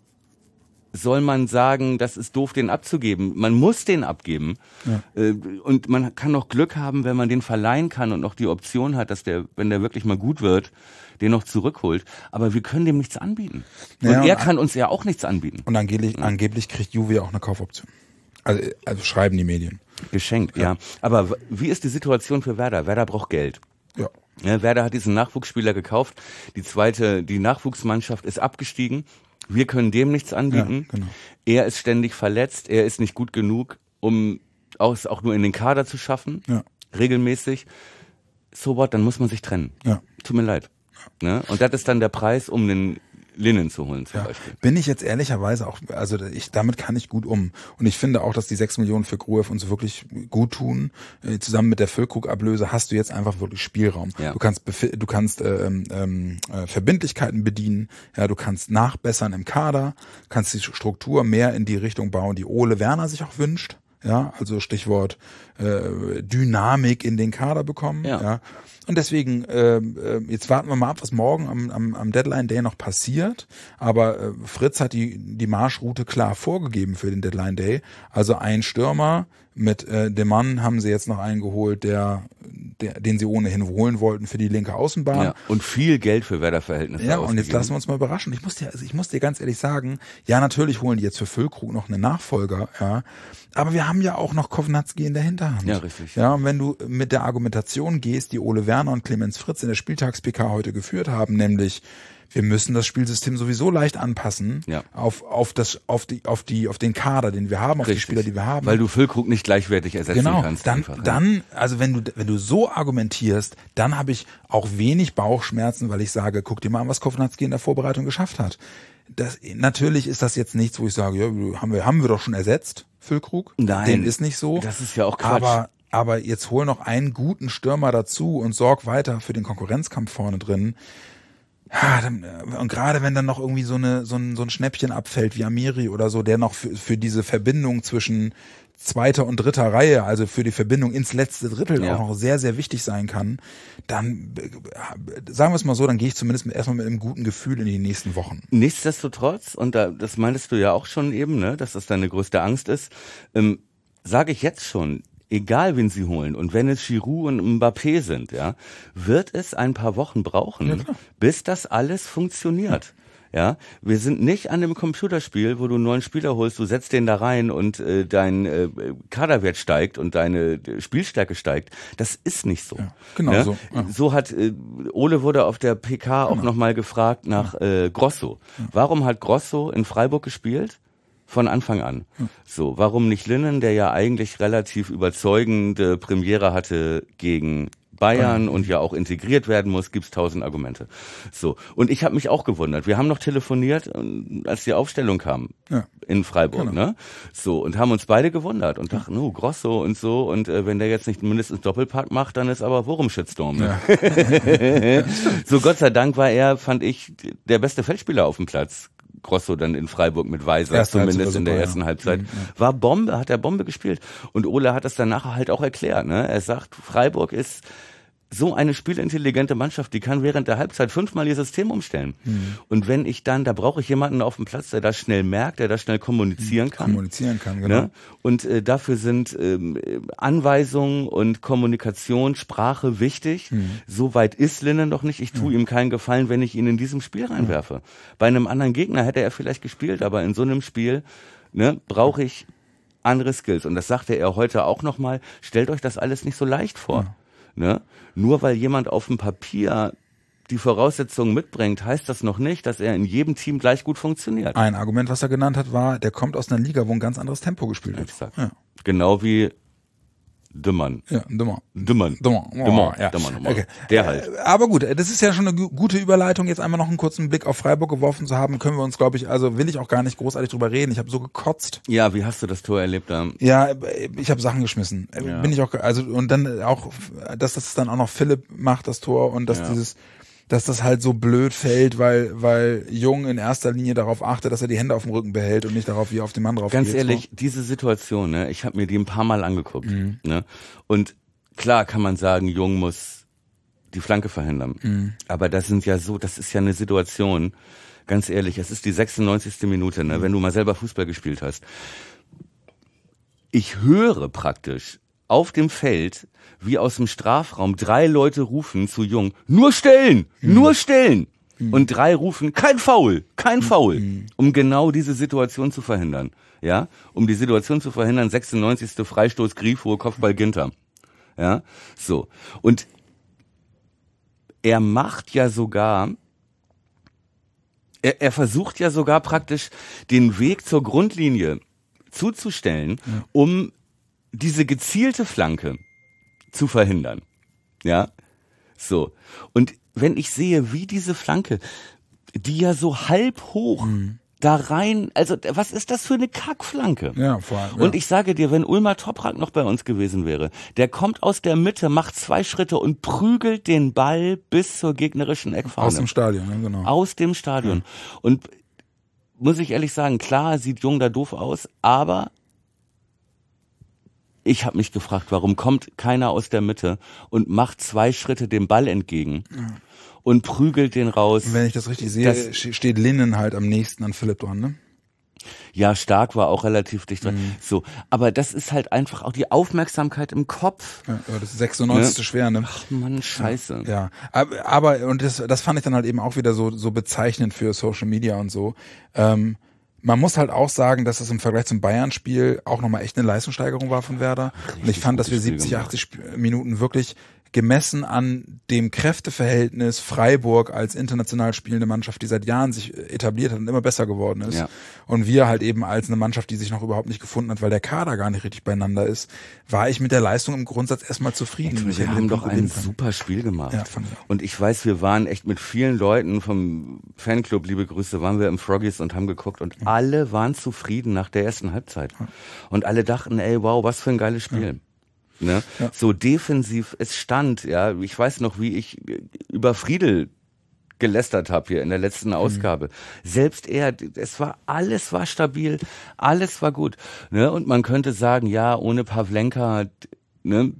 soll man sagen, das ist doof, den abzugeben? Man muss den abgeben. Ja. Und man kann noch Glück haben, wenn man den verleihen kann und noch die Option hat, dass der, wenn der wirklich mal gut wird, den noch zurückholt. Aber wir können dem nichts anbieten. Und er kann uns ja auch nichts anbieten. Und angeblich kriegt Juve auch eine Kaufoption. Also schreiben die Medien. Geschenkt, ja. Aber wie ist die Situation für Werder? Werder braucht Geld. Ja. Ja, Werder hat diesen Nachwuchsspieler gekauft. Die Nachwuchsmannschaft ist abgestiegen. Wir können dem nichts anbieten. Ja, genau. Er ist ständig verletzt. Er ist nicht gut genug, um auch nur in den Kader zu schaffen. Ja. Regelmäßig. So what, dann muss man sich trennen. Ja. Tut mir leid. Ja. Ne? Und das ist dann der Preis, um den Linnen zu holen zum Beispiel. Bin ich jetzt ehrlicherweise auch, also damit kann ich gut um. Und ich finde auch, dass die 6 Millionen für Grujew uns wirklich gut tun. Zusammen mit der Füllkrug-Ablöse hast du jetzt einfach wirklich Spielraum. Ja. Du kannst Verbindlichkeiten bedienen, ja, du kannst nachbessern im Kader, kannst die Struktur mehr in die Richtung bauen, die Ole Werner sich auch wünscht. Ja, also Stichwort Dynamik in den Kader bekommen. Ja. Und deswegen, jetzt warten wir mal ab, was morgen am Deadline Day noch passiert. Aber Fritz hat die Marschroute klar vorgegeben für den Deadline Day. Also ein Stürmer mit dem Mann haben sie jetzt noch einen geholt, den sie ohnehin holen wollten für die linke Außenbahn. Ja, und viel Geld für Werder-Verhältnisse. Ja, und jetzt lassen wir uns mal überraschen. Ich muss dir ganz ehrlich sagen, ja, natürlich holen die jetzt für Füllkrug noch einen Nachfolger, ja. Aber wir haben ja auch noch Kovnatski in der Hinterhand. Ja, richtig. Ja, und wenn du mit der Argumentation gehst, die Ole Werner und Clemens Fritz in der Spieltags-PK heute geführt haben, nämlich wir müssen das Spielsystem sowieso leicht anpassen auf den Kader, den wir haben, auf die Spieler, die wir haben. Weil du Füllkrug nicht gleichwertig ersetzen kannst. Dann, also wenn du so argumentierst, dann habe ich auch wenig Bauchschmerzen, weil ich sage, guck dir mal an, was Kovnatski in der Vorbereitung geschafft hat. Natürlich ist das jetzt nichts, wo ich sage, ja, haben wir doch schon ersetzt, Füllkrug. Nein. Dem ist nicht so. Das ist ja auch Quatsch. Aber jetzt hol noch einen guten Stürmer dazu und sorg weiter für den Konkurrenzkampf vorne drin. Ja, und gerade wenn dann noch irgendwie so ein Schnäppchen abfällt wie Amiri oder so, der noch für diese Verbindung zwischen zweiter und dritter Reihe, also für die Verbindung ins letzte Drittel auch noch sehr, sehr wichtig sein kann, dann sagen wir es mal so, dann gehe ich zumindest erstmal mit einem guten Gefühl in die nächsten Wochen. Nichtsdestotrotz, und das meintest du ja auch schon eben, ne, dass das deine größte Angst ist, sage ich jetzt schon, egal wen sie holen, und wenn es Giroud und Mbappé sind, ja, wird es ein paar Wochen brauchen, bis das alles funktioniert. Ja, wir sind nicht an einem Computerspiel, wo du einen neuen Spieler holst, du setzt den da rein und dein Kaderwert steigt und deine Spielstärke steigt. Das ist nicht so. Ja, genau ja? so. Ja. So hat Ole wurde auf der PK auch nochmal gefragt nach Grosso. Ja. Warum hat Grosso in Freiburg gespielt? Von Anfang an. So, warum nicht Linnen, der ja eigentlich relativ überzeugende Premiere hatte gegen Bayern und ja auch integriert werden muss, gibt's 1000 Argumente. So. Und ich habe mich auch gewundert. Wir haben noch telefoniert, als die Aufstellung kam in Freiburg, genau. ne? So. Und haben uns beide gewundert und dachten, Grosso und so. Und wenn der jetzt nicht mindestens Doppelpack macht, dann ist aber Wurm-Shitstorm. Ne? Ja. So, Gott sei Dank war er, fand ich, der beste Feldspieler auf dem Platz. Grosso dann in Freiburg mit Weiser, zumindest in der ersten Halbzeit. War Bombe, hat er Bombe gespielt. Und Ole hat das dann nachher halt auch erklärt, ne? Er sagt, Freiburg ist so eine spielintelligente Mannschaft, die kann während der Halbzeit 5-mal ihr System umstellen. Und wenn ich dann, da brauche ich jemanden auf dem Platz, der das schnell merkt, der das schnell kommunizieren kann. Genau. Ne? Und dafür sind Anweisungen und Kommunikation, Sprache wichtig. So weit ist Linnen noch nicht. Ich tue ihm keinen Gefallen, wenn ich ihn in diesem Spiel reinwerfe. Bei einem anderen Gegner hätte er vielleicht gespielt, aber in so einem Spiel brauche ich andere Skills. Und das sagte er heute auch nochmal. Stellt euch das alles nicht so leicht vor. Ne? Nur weil jemand auf dem Papier die Voraussetzungen mitbringt, heißt das noch nicht, dass er in jedem Team gleich gut funktioniert. Ein Argument, was er genannt hat, war, der kommt aus einer Liga, wo ein ganz anderes Tempo gespielt wird. Exakt. Ja. Genau wie Dümmann. Ja, Dümmann. Ja. Okay. Der halt. Aber gut, das ist ja schon eine gute Überleitung, jetzt einmal noch einen kurzen Blick auf Freiburg geworfen zu haben, können wir uns, glaube ich, also will ich auch gar nicht großartig drüber reden. Ich habe so gekotzt. Ja, wie hast du das Tor erlebt da? Ja, ich habe Sachen geschmissen. Bin ich auch, also und dann auch, dass das dann auch noch Philipp macht, das Tor, und dass dass das halt so blöd fällt, weil Jung in erster Linie darauf achtet, dass er die Hände auf dem Rücken behält und nicht darauf, wie er auf den Mann drauf geht. Ganz ehrlich, diese Situation, ne, ich habe mir die ein paar Mal angeguckt. Ne, und klar kann man sagen, Jung muss die Flanke verhindern. Aber das ist ja eine Situation, ganz ehrlich, es ist die 96. Minute, ne, wenn du mal selber Fußball gespielt hast. Ich höre praktisch auf dem Feld, wie aus dem Strafraum 3 Leute rufen zu Jung, nur stellen! Und 3 rufen, kein Foul, um genau diese Situation zu verhindern. Ja, um die Situation zu verhindern, 96. Freistoß, Grifo, Kopfball Ginter. Ja, so. Und er macht ja sogar, er versucht ja sogar praktisch den Weg zur Grundlinie zuzustellen, um diese gezielte Flanke zu verhindern. Ja, so. Und wenn ich sehe, wie diese Flanke, die ja so halb hoch da rein, also was ist das für eine Kackflanke? Ja, vor allem. Ja. Und ich sage dir, wenn Ulmar Toprak noch bei uns gewesen wäre, der kommt aus der Mitte, macht 2 Schritte und prügelt den Ball bis zur gegnerischen Eckfahne. Aus dem Stadion, ja, genau. Aus dem Stadion. Ja. Und muss ich ehrlich sagen, klar, sieht Jung da doof aus, aber ich habe mich gefragt, warum kommt keiner aus der Mitte und macht 2 Schritte dem Ball entgegen und prügelt den raus. Und wenn ich das richtig sehe, steht Linnen halt am nächsten an Philipp dran, ne? Ja, Stark war auch relativ dicht dran. So, aber das ist halt einfach auch die Aufmerksamkeit im Kopf. Ja, das ist 96. schwer, ne? Ach Mann, scheiße. Ja, aber und das fand ich dann halt eben auch wieder so bezeichnend für Social Media und so. Man muss halt auch sagen, dass es im Vergleich zum Bayern-Spiel auch nochmal echt eine Leistungssteigerung war von Werder. Und ich fand, dass wir 70, 80 Minuten wirklich gemessen an dem Kräfteverhältnis Freiburg als international spielende Mannschaft, die seit Jahren sich etabliert hat und immer besser geworden ist. Ja. Und wir halt eben als eine Mannschaft, die sich noch überhaupt nicht gefunden hat, weil der Kader gar nicht richtig beieinander ist, war ich mit der Leistung im Grundsatz erstmal zufrieden. Wir haben doch ein super Spiel gemacht. Ja, und ich weiß, wir waren echt mit vielen Leuten vom Fanclub, liebe Grüße, waren wir im Froggies und haben geguckt und alle waren zufrieden nach der ersten Halbzeit. Und alle dachten, ey, wow, was für ein geiles Spiel. Ne? Ja. So defensiv, es stand, ja, ich weiß noch, wie ich über Friedel gelästert habe hier in der letzten Ausgabe. Selbst er, alles war stabil, alles war gut. Ne? Und man könnte sagen, ja, ohne Pavlenka, ne,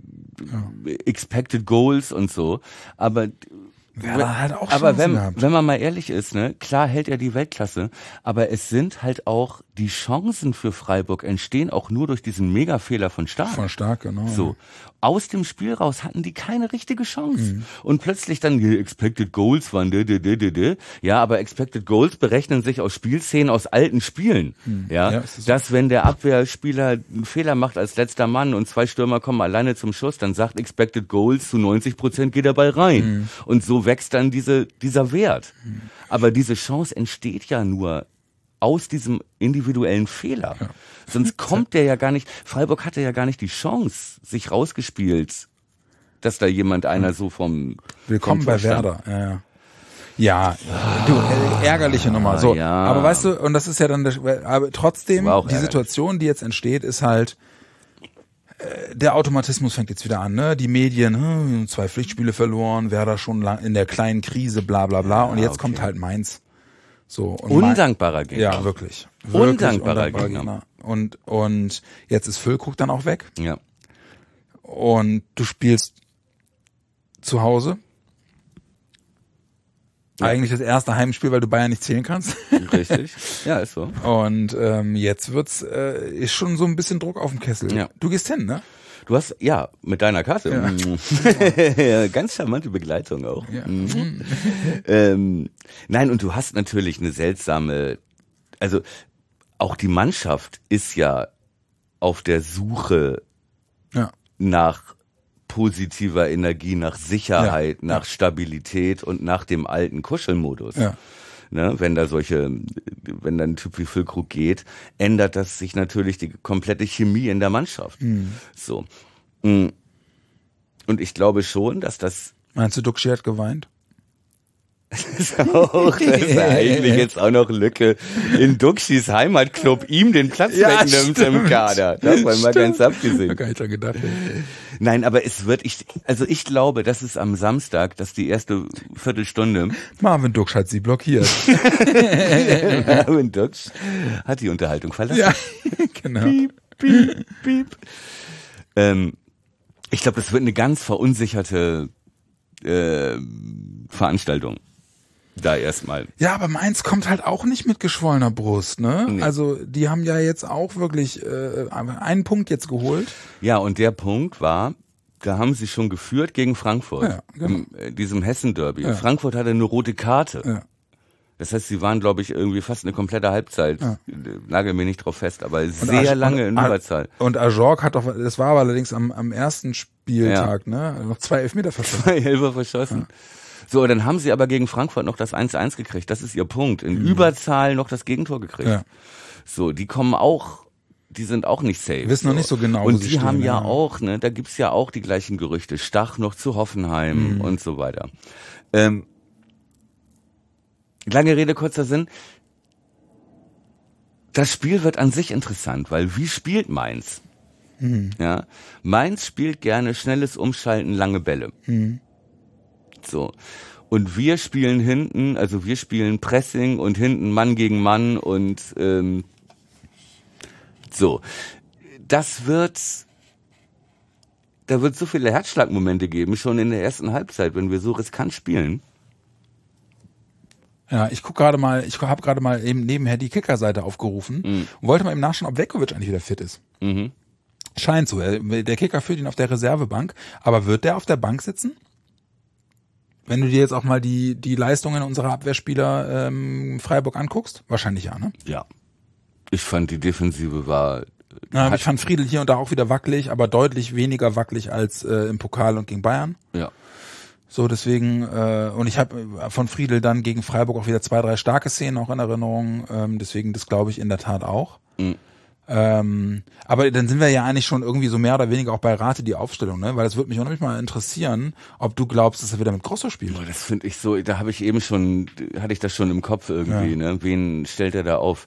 expected goals und so, aber halt auch aber wenn man mal ehrlich ist, ne, klar hält er die Weltklasse, aber es sind halt auch die Chancen für Freiburg entstehen auch nur durch diesen Mega-Fehler von Stark. Von Stark, genau. So. Aus dem Spiel raus hatten die keine richtige Chance. Und plötzlich dann die Expected Goals waren ja, aber Expected Goals berechnen sich aus Spielszenen aus alten Spielen. Ja, dass wenn der Abwehrspieler einen Fehler macht als letzter Mann und 2 Stürmer kommen alleine zum Schuss, dann sagt Expected Goals zu 90% geht der Ball rein. Und so wächst dann dieser Wert. Aber diese Chance entsteht ja nur aus diesem individuellen Fehler. Ja. Sonst kommt der ja gar nicht, Freiburg hatte ja gar nicht die Chance, sich rausgespielt dass da einer so Willkommen bei Werder. Ja, du, ärgerliche Nummer. So, ja. Aber weißt du, und das ist ja dann, aber trotzdem, die Situation, die jetzt entsteht, ist halt, der Automatismus fängt jetzt wieder an, ne? Die Medien, 2 Pflichtspiele verloren, Werder schon in der kleinen Krise, bla bla bla. Und jetzt kommt halt Mainz. So, und undankbarer Gegner. Ja, wirklich Undankbarer Gegner. Und jetzt ist Füllkrug dann auch weg. Ja. Und du spielst zu Hause. Ja. Eigentlich das erste Heimspiel, weil du Bayern nicht zählen kannst. Richtig. Ja, ist so. Und jetzt ist schon so ein bisschen Druck auf dem Kessel. Ja. Du gehst hin, ne? Du hast, mit deiner Karte. Ja. Ganz charmante Begleitung auch. Ja. Nein, und du hast natürlich eine seltsame, also auch die Mannschaft ist ja auf der Suche nach positiver Energie, nach Sicherheit, nach Stabilität und nach dem alten Kuschelmodus. Ja. Ne, wenn da ein Typ wie Füllkrug geht, ändert das sich natürlich die komplette Chemie in der Mannschaft. So. Und ich glaube schon, dass das... Meinst du, Duxi hat geweint? Das ist eigentlich jetzt auch noch Lücke in Duxis Heimatclub ihm den Platz wegnimmt im Kader. Davon mal ganz abgesehen. Gar nicht dran gedacht. Nein, aber ich glaube, das ist am Samstag, dass die erste Viertelstunde. Marvin Duksch hat sie blockiert. Marvin Duksch hat die Unterhaltung verlassen. Ja, genau. Piep, piep, piep. Ich glaube, das wird eine ganz verunsicherte Veranstaltung. Da erstmal. Ja, aber Mainz kommt halt auch nicht mit geschwollener Brust, ne? Nee. Also die haben ja jetzt auch wirklich einen Punkt jetzt geholt. Ja, und der Punkt war, da haben sie schon geführt gegen Frankfurt. Ja, genau. In diesem Hessen-Derby. Ja. Frankfurt hatte eine rote Karte. Ja. Das heißt, sie waren, glaube ich, irgendwie fast eine komplette Halbzeit. Ja. Nagel mir nicht drauf fest, aber sehr lange in Überzahl. Und Ajorg hat doch, das war aber allerdings am ersten Spieltag, ne? Noch 2 Elfmeter verschossen. 2 Elfer verschossen. Ja. So, dann haben sie aber gegen Frankfurt noch das 1:1 gekriegt. Das ist ihr Punkt. In Überzahl noch das Gegentor gekriegt. Ja. So, die sind auch nicht safe. Wissen noch nicht so genau, und die haben ja auch, ne, da gibt's ja auch die gleichen Gerüchte. Stach noch zu Hoffenheim und so weiter. Lange Rede, kurzer Sinn. Das Spiel wird an sich interessant, weil wie spielt Mainz? Ja, Mainz spielt gerne schnelles Umschalten, lange Bälle. So. Und wir spielen hinten, also wir spielen Pressing und hinten Mann gegen Mann und so. Da wird so viele Herzschlagmomente geben, schon in der ersten Halbzeit, wenn wir so riskant spielen. Ja, ich habe gerade mal eben nebenher die Kicker-Seite aufgerufen und wollte mal eben nachschauen, ob Vekovic eigentlich wieder fit ist. Scheint so. Der Kicker führt ihn auf der Reservebank, aber wird der auf der Bank sitzen? Wenn du dir jetzt auch mal die Leistungen unserer Abwehrspieler Freiburg anguckst, wahrscheinlich ja, ne? Ja. Ich fand die Defensive war... ich fand Friedl hier und da auch wieder wackelig, aber deutlich weniger wackelig als im Pokal und gegen Bayern. Ja. So, deswegen, und ich habe von Friedl dann gegen Freiburg auch wieder 2, 3 starke Szenen auch in Erinnerung, deswegen das glaube ich in der Tat auch. Aber dann sind wir ja eigentlich schon irgendwie so mehr oder weniger auch bei Rate die Aufstellung, ne? Weil das würde mich unheimlich mal interessieren, ob du glaubst, dass er wieder mit Grosso spielt. Boah, das finde ich so, da hatte ich das schon im Kopf irgendwie, ne? Wen stellt er da auf?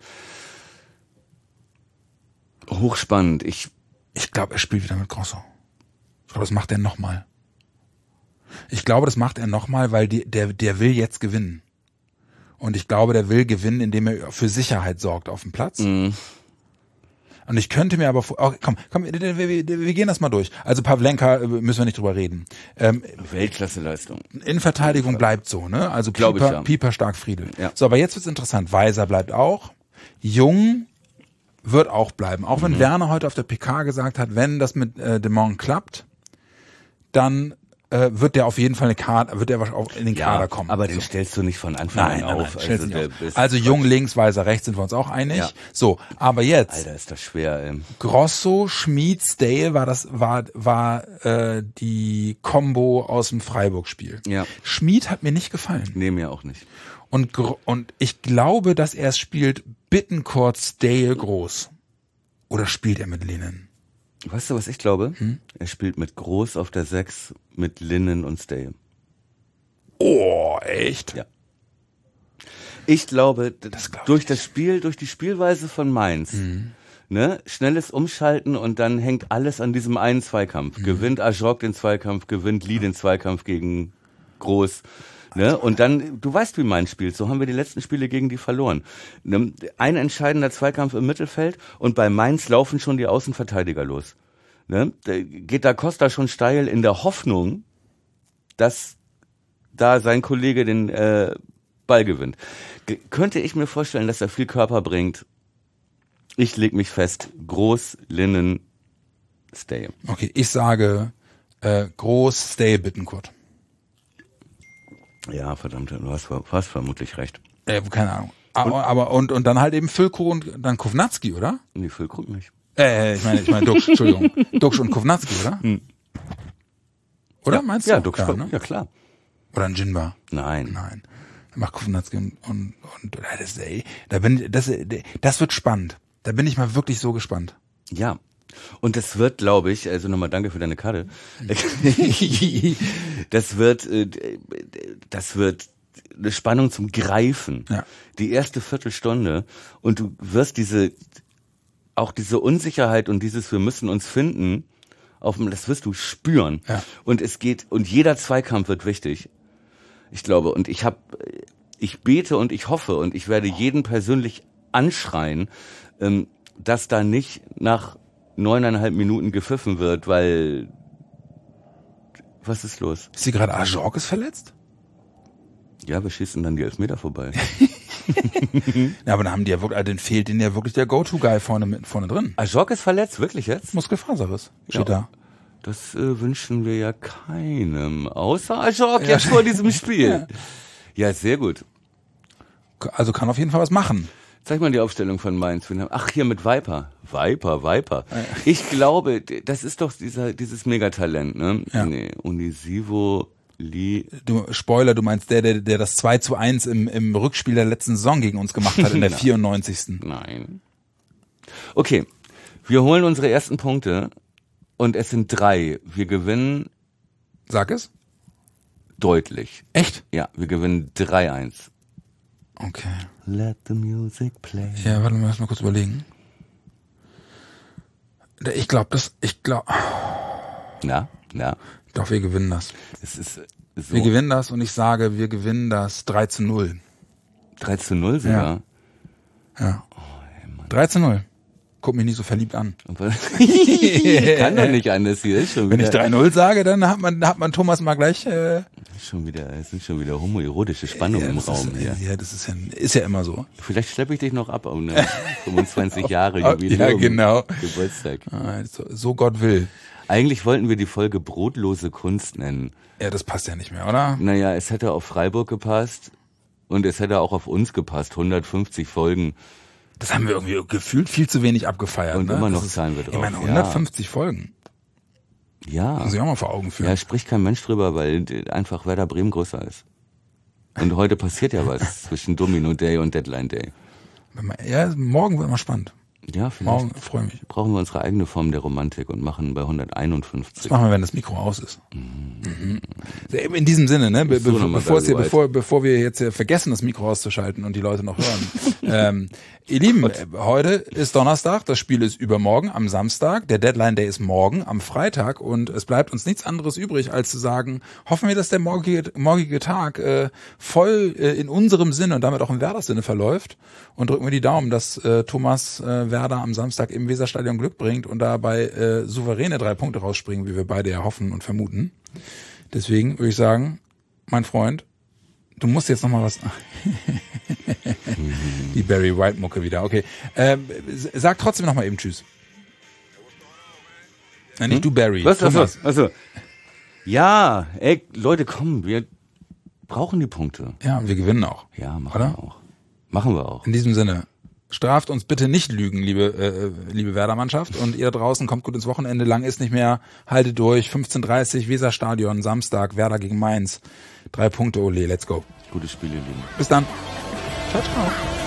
Hochspannend. Ich glaube, er spielt wieder mit Grosso. Ich glaube, das macht er nochmal. Ich glaube, das macht er nochmal, weil der will jetzt gewinnen. Und ich glaube, der will gewinnen, indem er für Sicherheit sorgt auf dem Platz. Und ich könnte mir aber komm, wir gehen das mal durch. Also Pavlenka müssen wir nicht drüber reden. Weltklasse-Leistung. In Verteidigung bleibt so, ne? Also Pieper stark, Friedl. Ja. So, aber jetzt wird's interessant. Weiser bleibt auch. Jung wird auch bleiben. Auch wenn Werner heute auf der PK gesagt hat, wenn das mit Demont klappt, dann wird der auf jeden Fall wird der auch in den Kader kommen. Aber den stellst du nicht von Anfang an auf. Also Jung links, Weiser rechts, sind wir uns auch einig. Ja. So, aber jetzt. Alter, ist das schwer. Grosso, Schmid, Stale war die Combo aus dem Freiburg-Spiel. Ja. Schmid hat mir nicht gefallen. Nee, mir auch nicht. Und ich glaube, dass er es spielt Bittencourt, Stale, Groß. Oder spielt er mit Lehnen? Weißt du, was ich glaube? Er spielt mit Groß auf der 6, mit Linnen und Stay. Oh, echt? Ja. Ich glaube, durch die Spielweise von Mainz, ne, schnelles Umschalten und dann hängt alles an diesem einen Zweikampf. Gewinnt Ajok den Zweikampf, gewinnt Lee den Zweikampf gegen Groß. Ne? Und dann, du weißt, wie Mainz spielt, so haben wir die letzten Spiele gegen die verloren. Ein entscheidender Zweikampf im Mittelfeld und bei Mainz laufen schon die Außenverteidiger los. Ne? Da geht da Costa schon steil in der Hoffnung, dass da sein Kollege den Ball gewinnt. Könnte ich mir vorstellen, dass er viel Körper bringt. Ich leg mich fest, Groß, Linnen, Stay. Okay, ich sage Groß, Stay, Bittencourt. Ja, verdammt, du hast vermutlich recht. Keine Ahnung. Aber und dann halt eben Füllkrug und dann Kovnatski, oder? Nee, Füllkrug nicht. Ich meine Duxch, Entschuldigung. Duxch und Kovnatski, oder? Oder meinst du? Ja, Duxch, ne? ja klar. Oder ein Jinba? Nein. Dann macht Kovnatski und das wird spannend. Da bin ich mal wirklich so gespannt. Ja. Und das wird, glaube ich, also nochmal danke für deine Karte. Das wird eine Spannung zum Greifen. Ja. Die erste Viertelstunde und du wirst diese Unsicherheit und dieses wir müssen uns finden, das wirst du spüren. Ja. Und jeder Zweikampf wird wichtig. Ich glaube, und ich bete und ich hoffe und ich werde jeden persönlich anschreien, dass da nicht nach 9,5 Minuten gepfiffen wird, weil was ist los? Ist sie gerade Ajok ist verletzt? Ja, wir schießen dann die Elfmeter vorbei. Ja, aber dann haben die ja wirklich, den fehlt ihnen ja wirklich der Go-To-Guy vorne drin. Ajok ist verletzt, wirklich jetzt? Muskelfaserriss steht da. Das wünschen wir ja keinem, außer Ajok jetzt vor diesem Spiel. Ja, sehr gut. Also kann auf jeden Fall was machen. Zeig mal die Aufstellung von Mainz. Ach, hier mit Viper. Viper. Ich glaube, das ist doch dieses Megatalent, ne? Ja. Nee, Unisivo, Lee. Du meinst der das 2:1 im Rückspiel der letzten Saison gegen uns gemacht hat in der 94. Nein. Okay, wir holen unsere ersten Punkte und es sind 3. Wir gewinnen. Sag es. Deutlich. Echt? Ja, wir gewinnen 3-1. Okay. Let the music play. Ja, warte mal, lass mal kurz überlegen. Ich glaube, Na? Doch, wir gewinnen das. Es ist so. Wir gewinnen das und ich sage, wir gewinnen das 3:0. 3:0 sogar? Ja. 3:0. Guck mich nicht so verliebt an. Ich kann doch nicht anders hier. Ist schon Wenn wieder, ich 3:0 sage, dann hat man Thomas mal gleich... es sind schon wieder homoerotische Spannungen im Raum hier. Ja, das ist ja immer so. Vielleicht schleppe ich dich noch ab um 25 Jahre Jubiläum. Ja, genau. Geburtstag. So Gott will. Eigentlich wollten wir die Folge Brotlose Kunst nennen. Ja, das passt ja nicht mehr, oder? Naja, es hätte auf Freiburg gepasst und es hätte auch auf uns gepasst. 150 Folgen. Das haben wir irgendwie gefühlt viel zu wenig abgefeiert. Und ne? immer noch zahlen wir drauf. Ich meine, 150 Folgen. Ja. Muss ich auch mal vor Augen führen. Ja, spricht kein Mensch drüber, weil einfach Werder Bremen größer ist. Und heute passiert ja was zwischen Domino Day und Deadline Day. Ja, morgen wird mal spannend. Ja, vielleicht Morgen freue mich. brauchen wir unsere eigene Form der Romantik und machen bei 151. Das machen wir, wenn das Mikro aus ist. Mhm. In diesem Sinne, ne, bevor wir jetzt vergessen, das Mikro auszuschalten und die Leute noch hören. Ihr Lieben, heute ist Donnerstag, das Spiel ist übermorgen, am Samstag, der Deadline Day ist morgen, am Freitag und es bleibt uns nichts anderes übrig, als zu sagen, hoffen wir, dass der morgige Tag voll in unserem Sinne und damit auch im Werders Sinne verläuft und drücken wir die Daumen, dass Thomas Werder am Samstag im Weserstadion Glück bringt und dabei souveräne 3 Punkte rausspringen, wie wir beide ja hoffen und vermuten. Deswegen würde ich sagen, mein Freund, du musst jetzt noch mal was... Die Barry White Mucke wieder, okay. Sag trotzdem noch mal eben Tschüss. Nein, nicht du Barry. Was? Achso. Ja, ey, Leute, komm, wir brauchen die Punkte. Ja, und wir gewinnen auch. Ja, machen wir auch. In diesem Sinne, straft uns bitte nicht Lügen, liebe Werder-Mannschaft. Und ihr da draußen kommt gut ins Wochenende. Lang ist nicht mehr. Haltet durch. 15:30 Weserstadion, Samstag, Werder gegen Mainz. 3 Punkte, ole, let's go. Gute Spiele, Lieben. Bis dann. Ciao, ciao.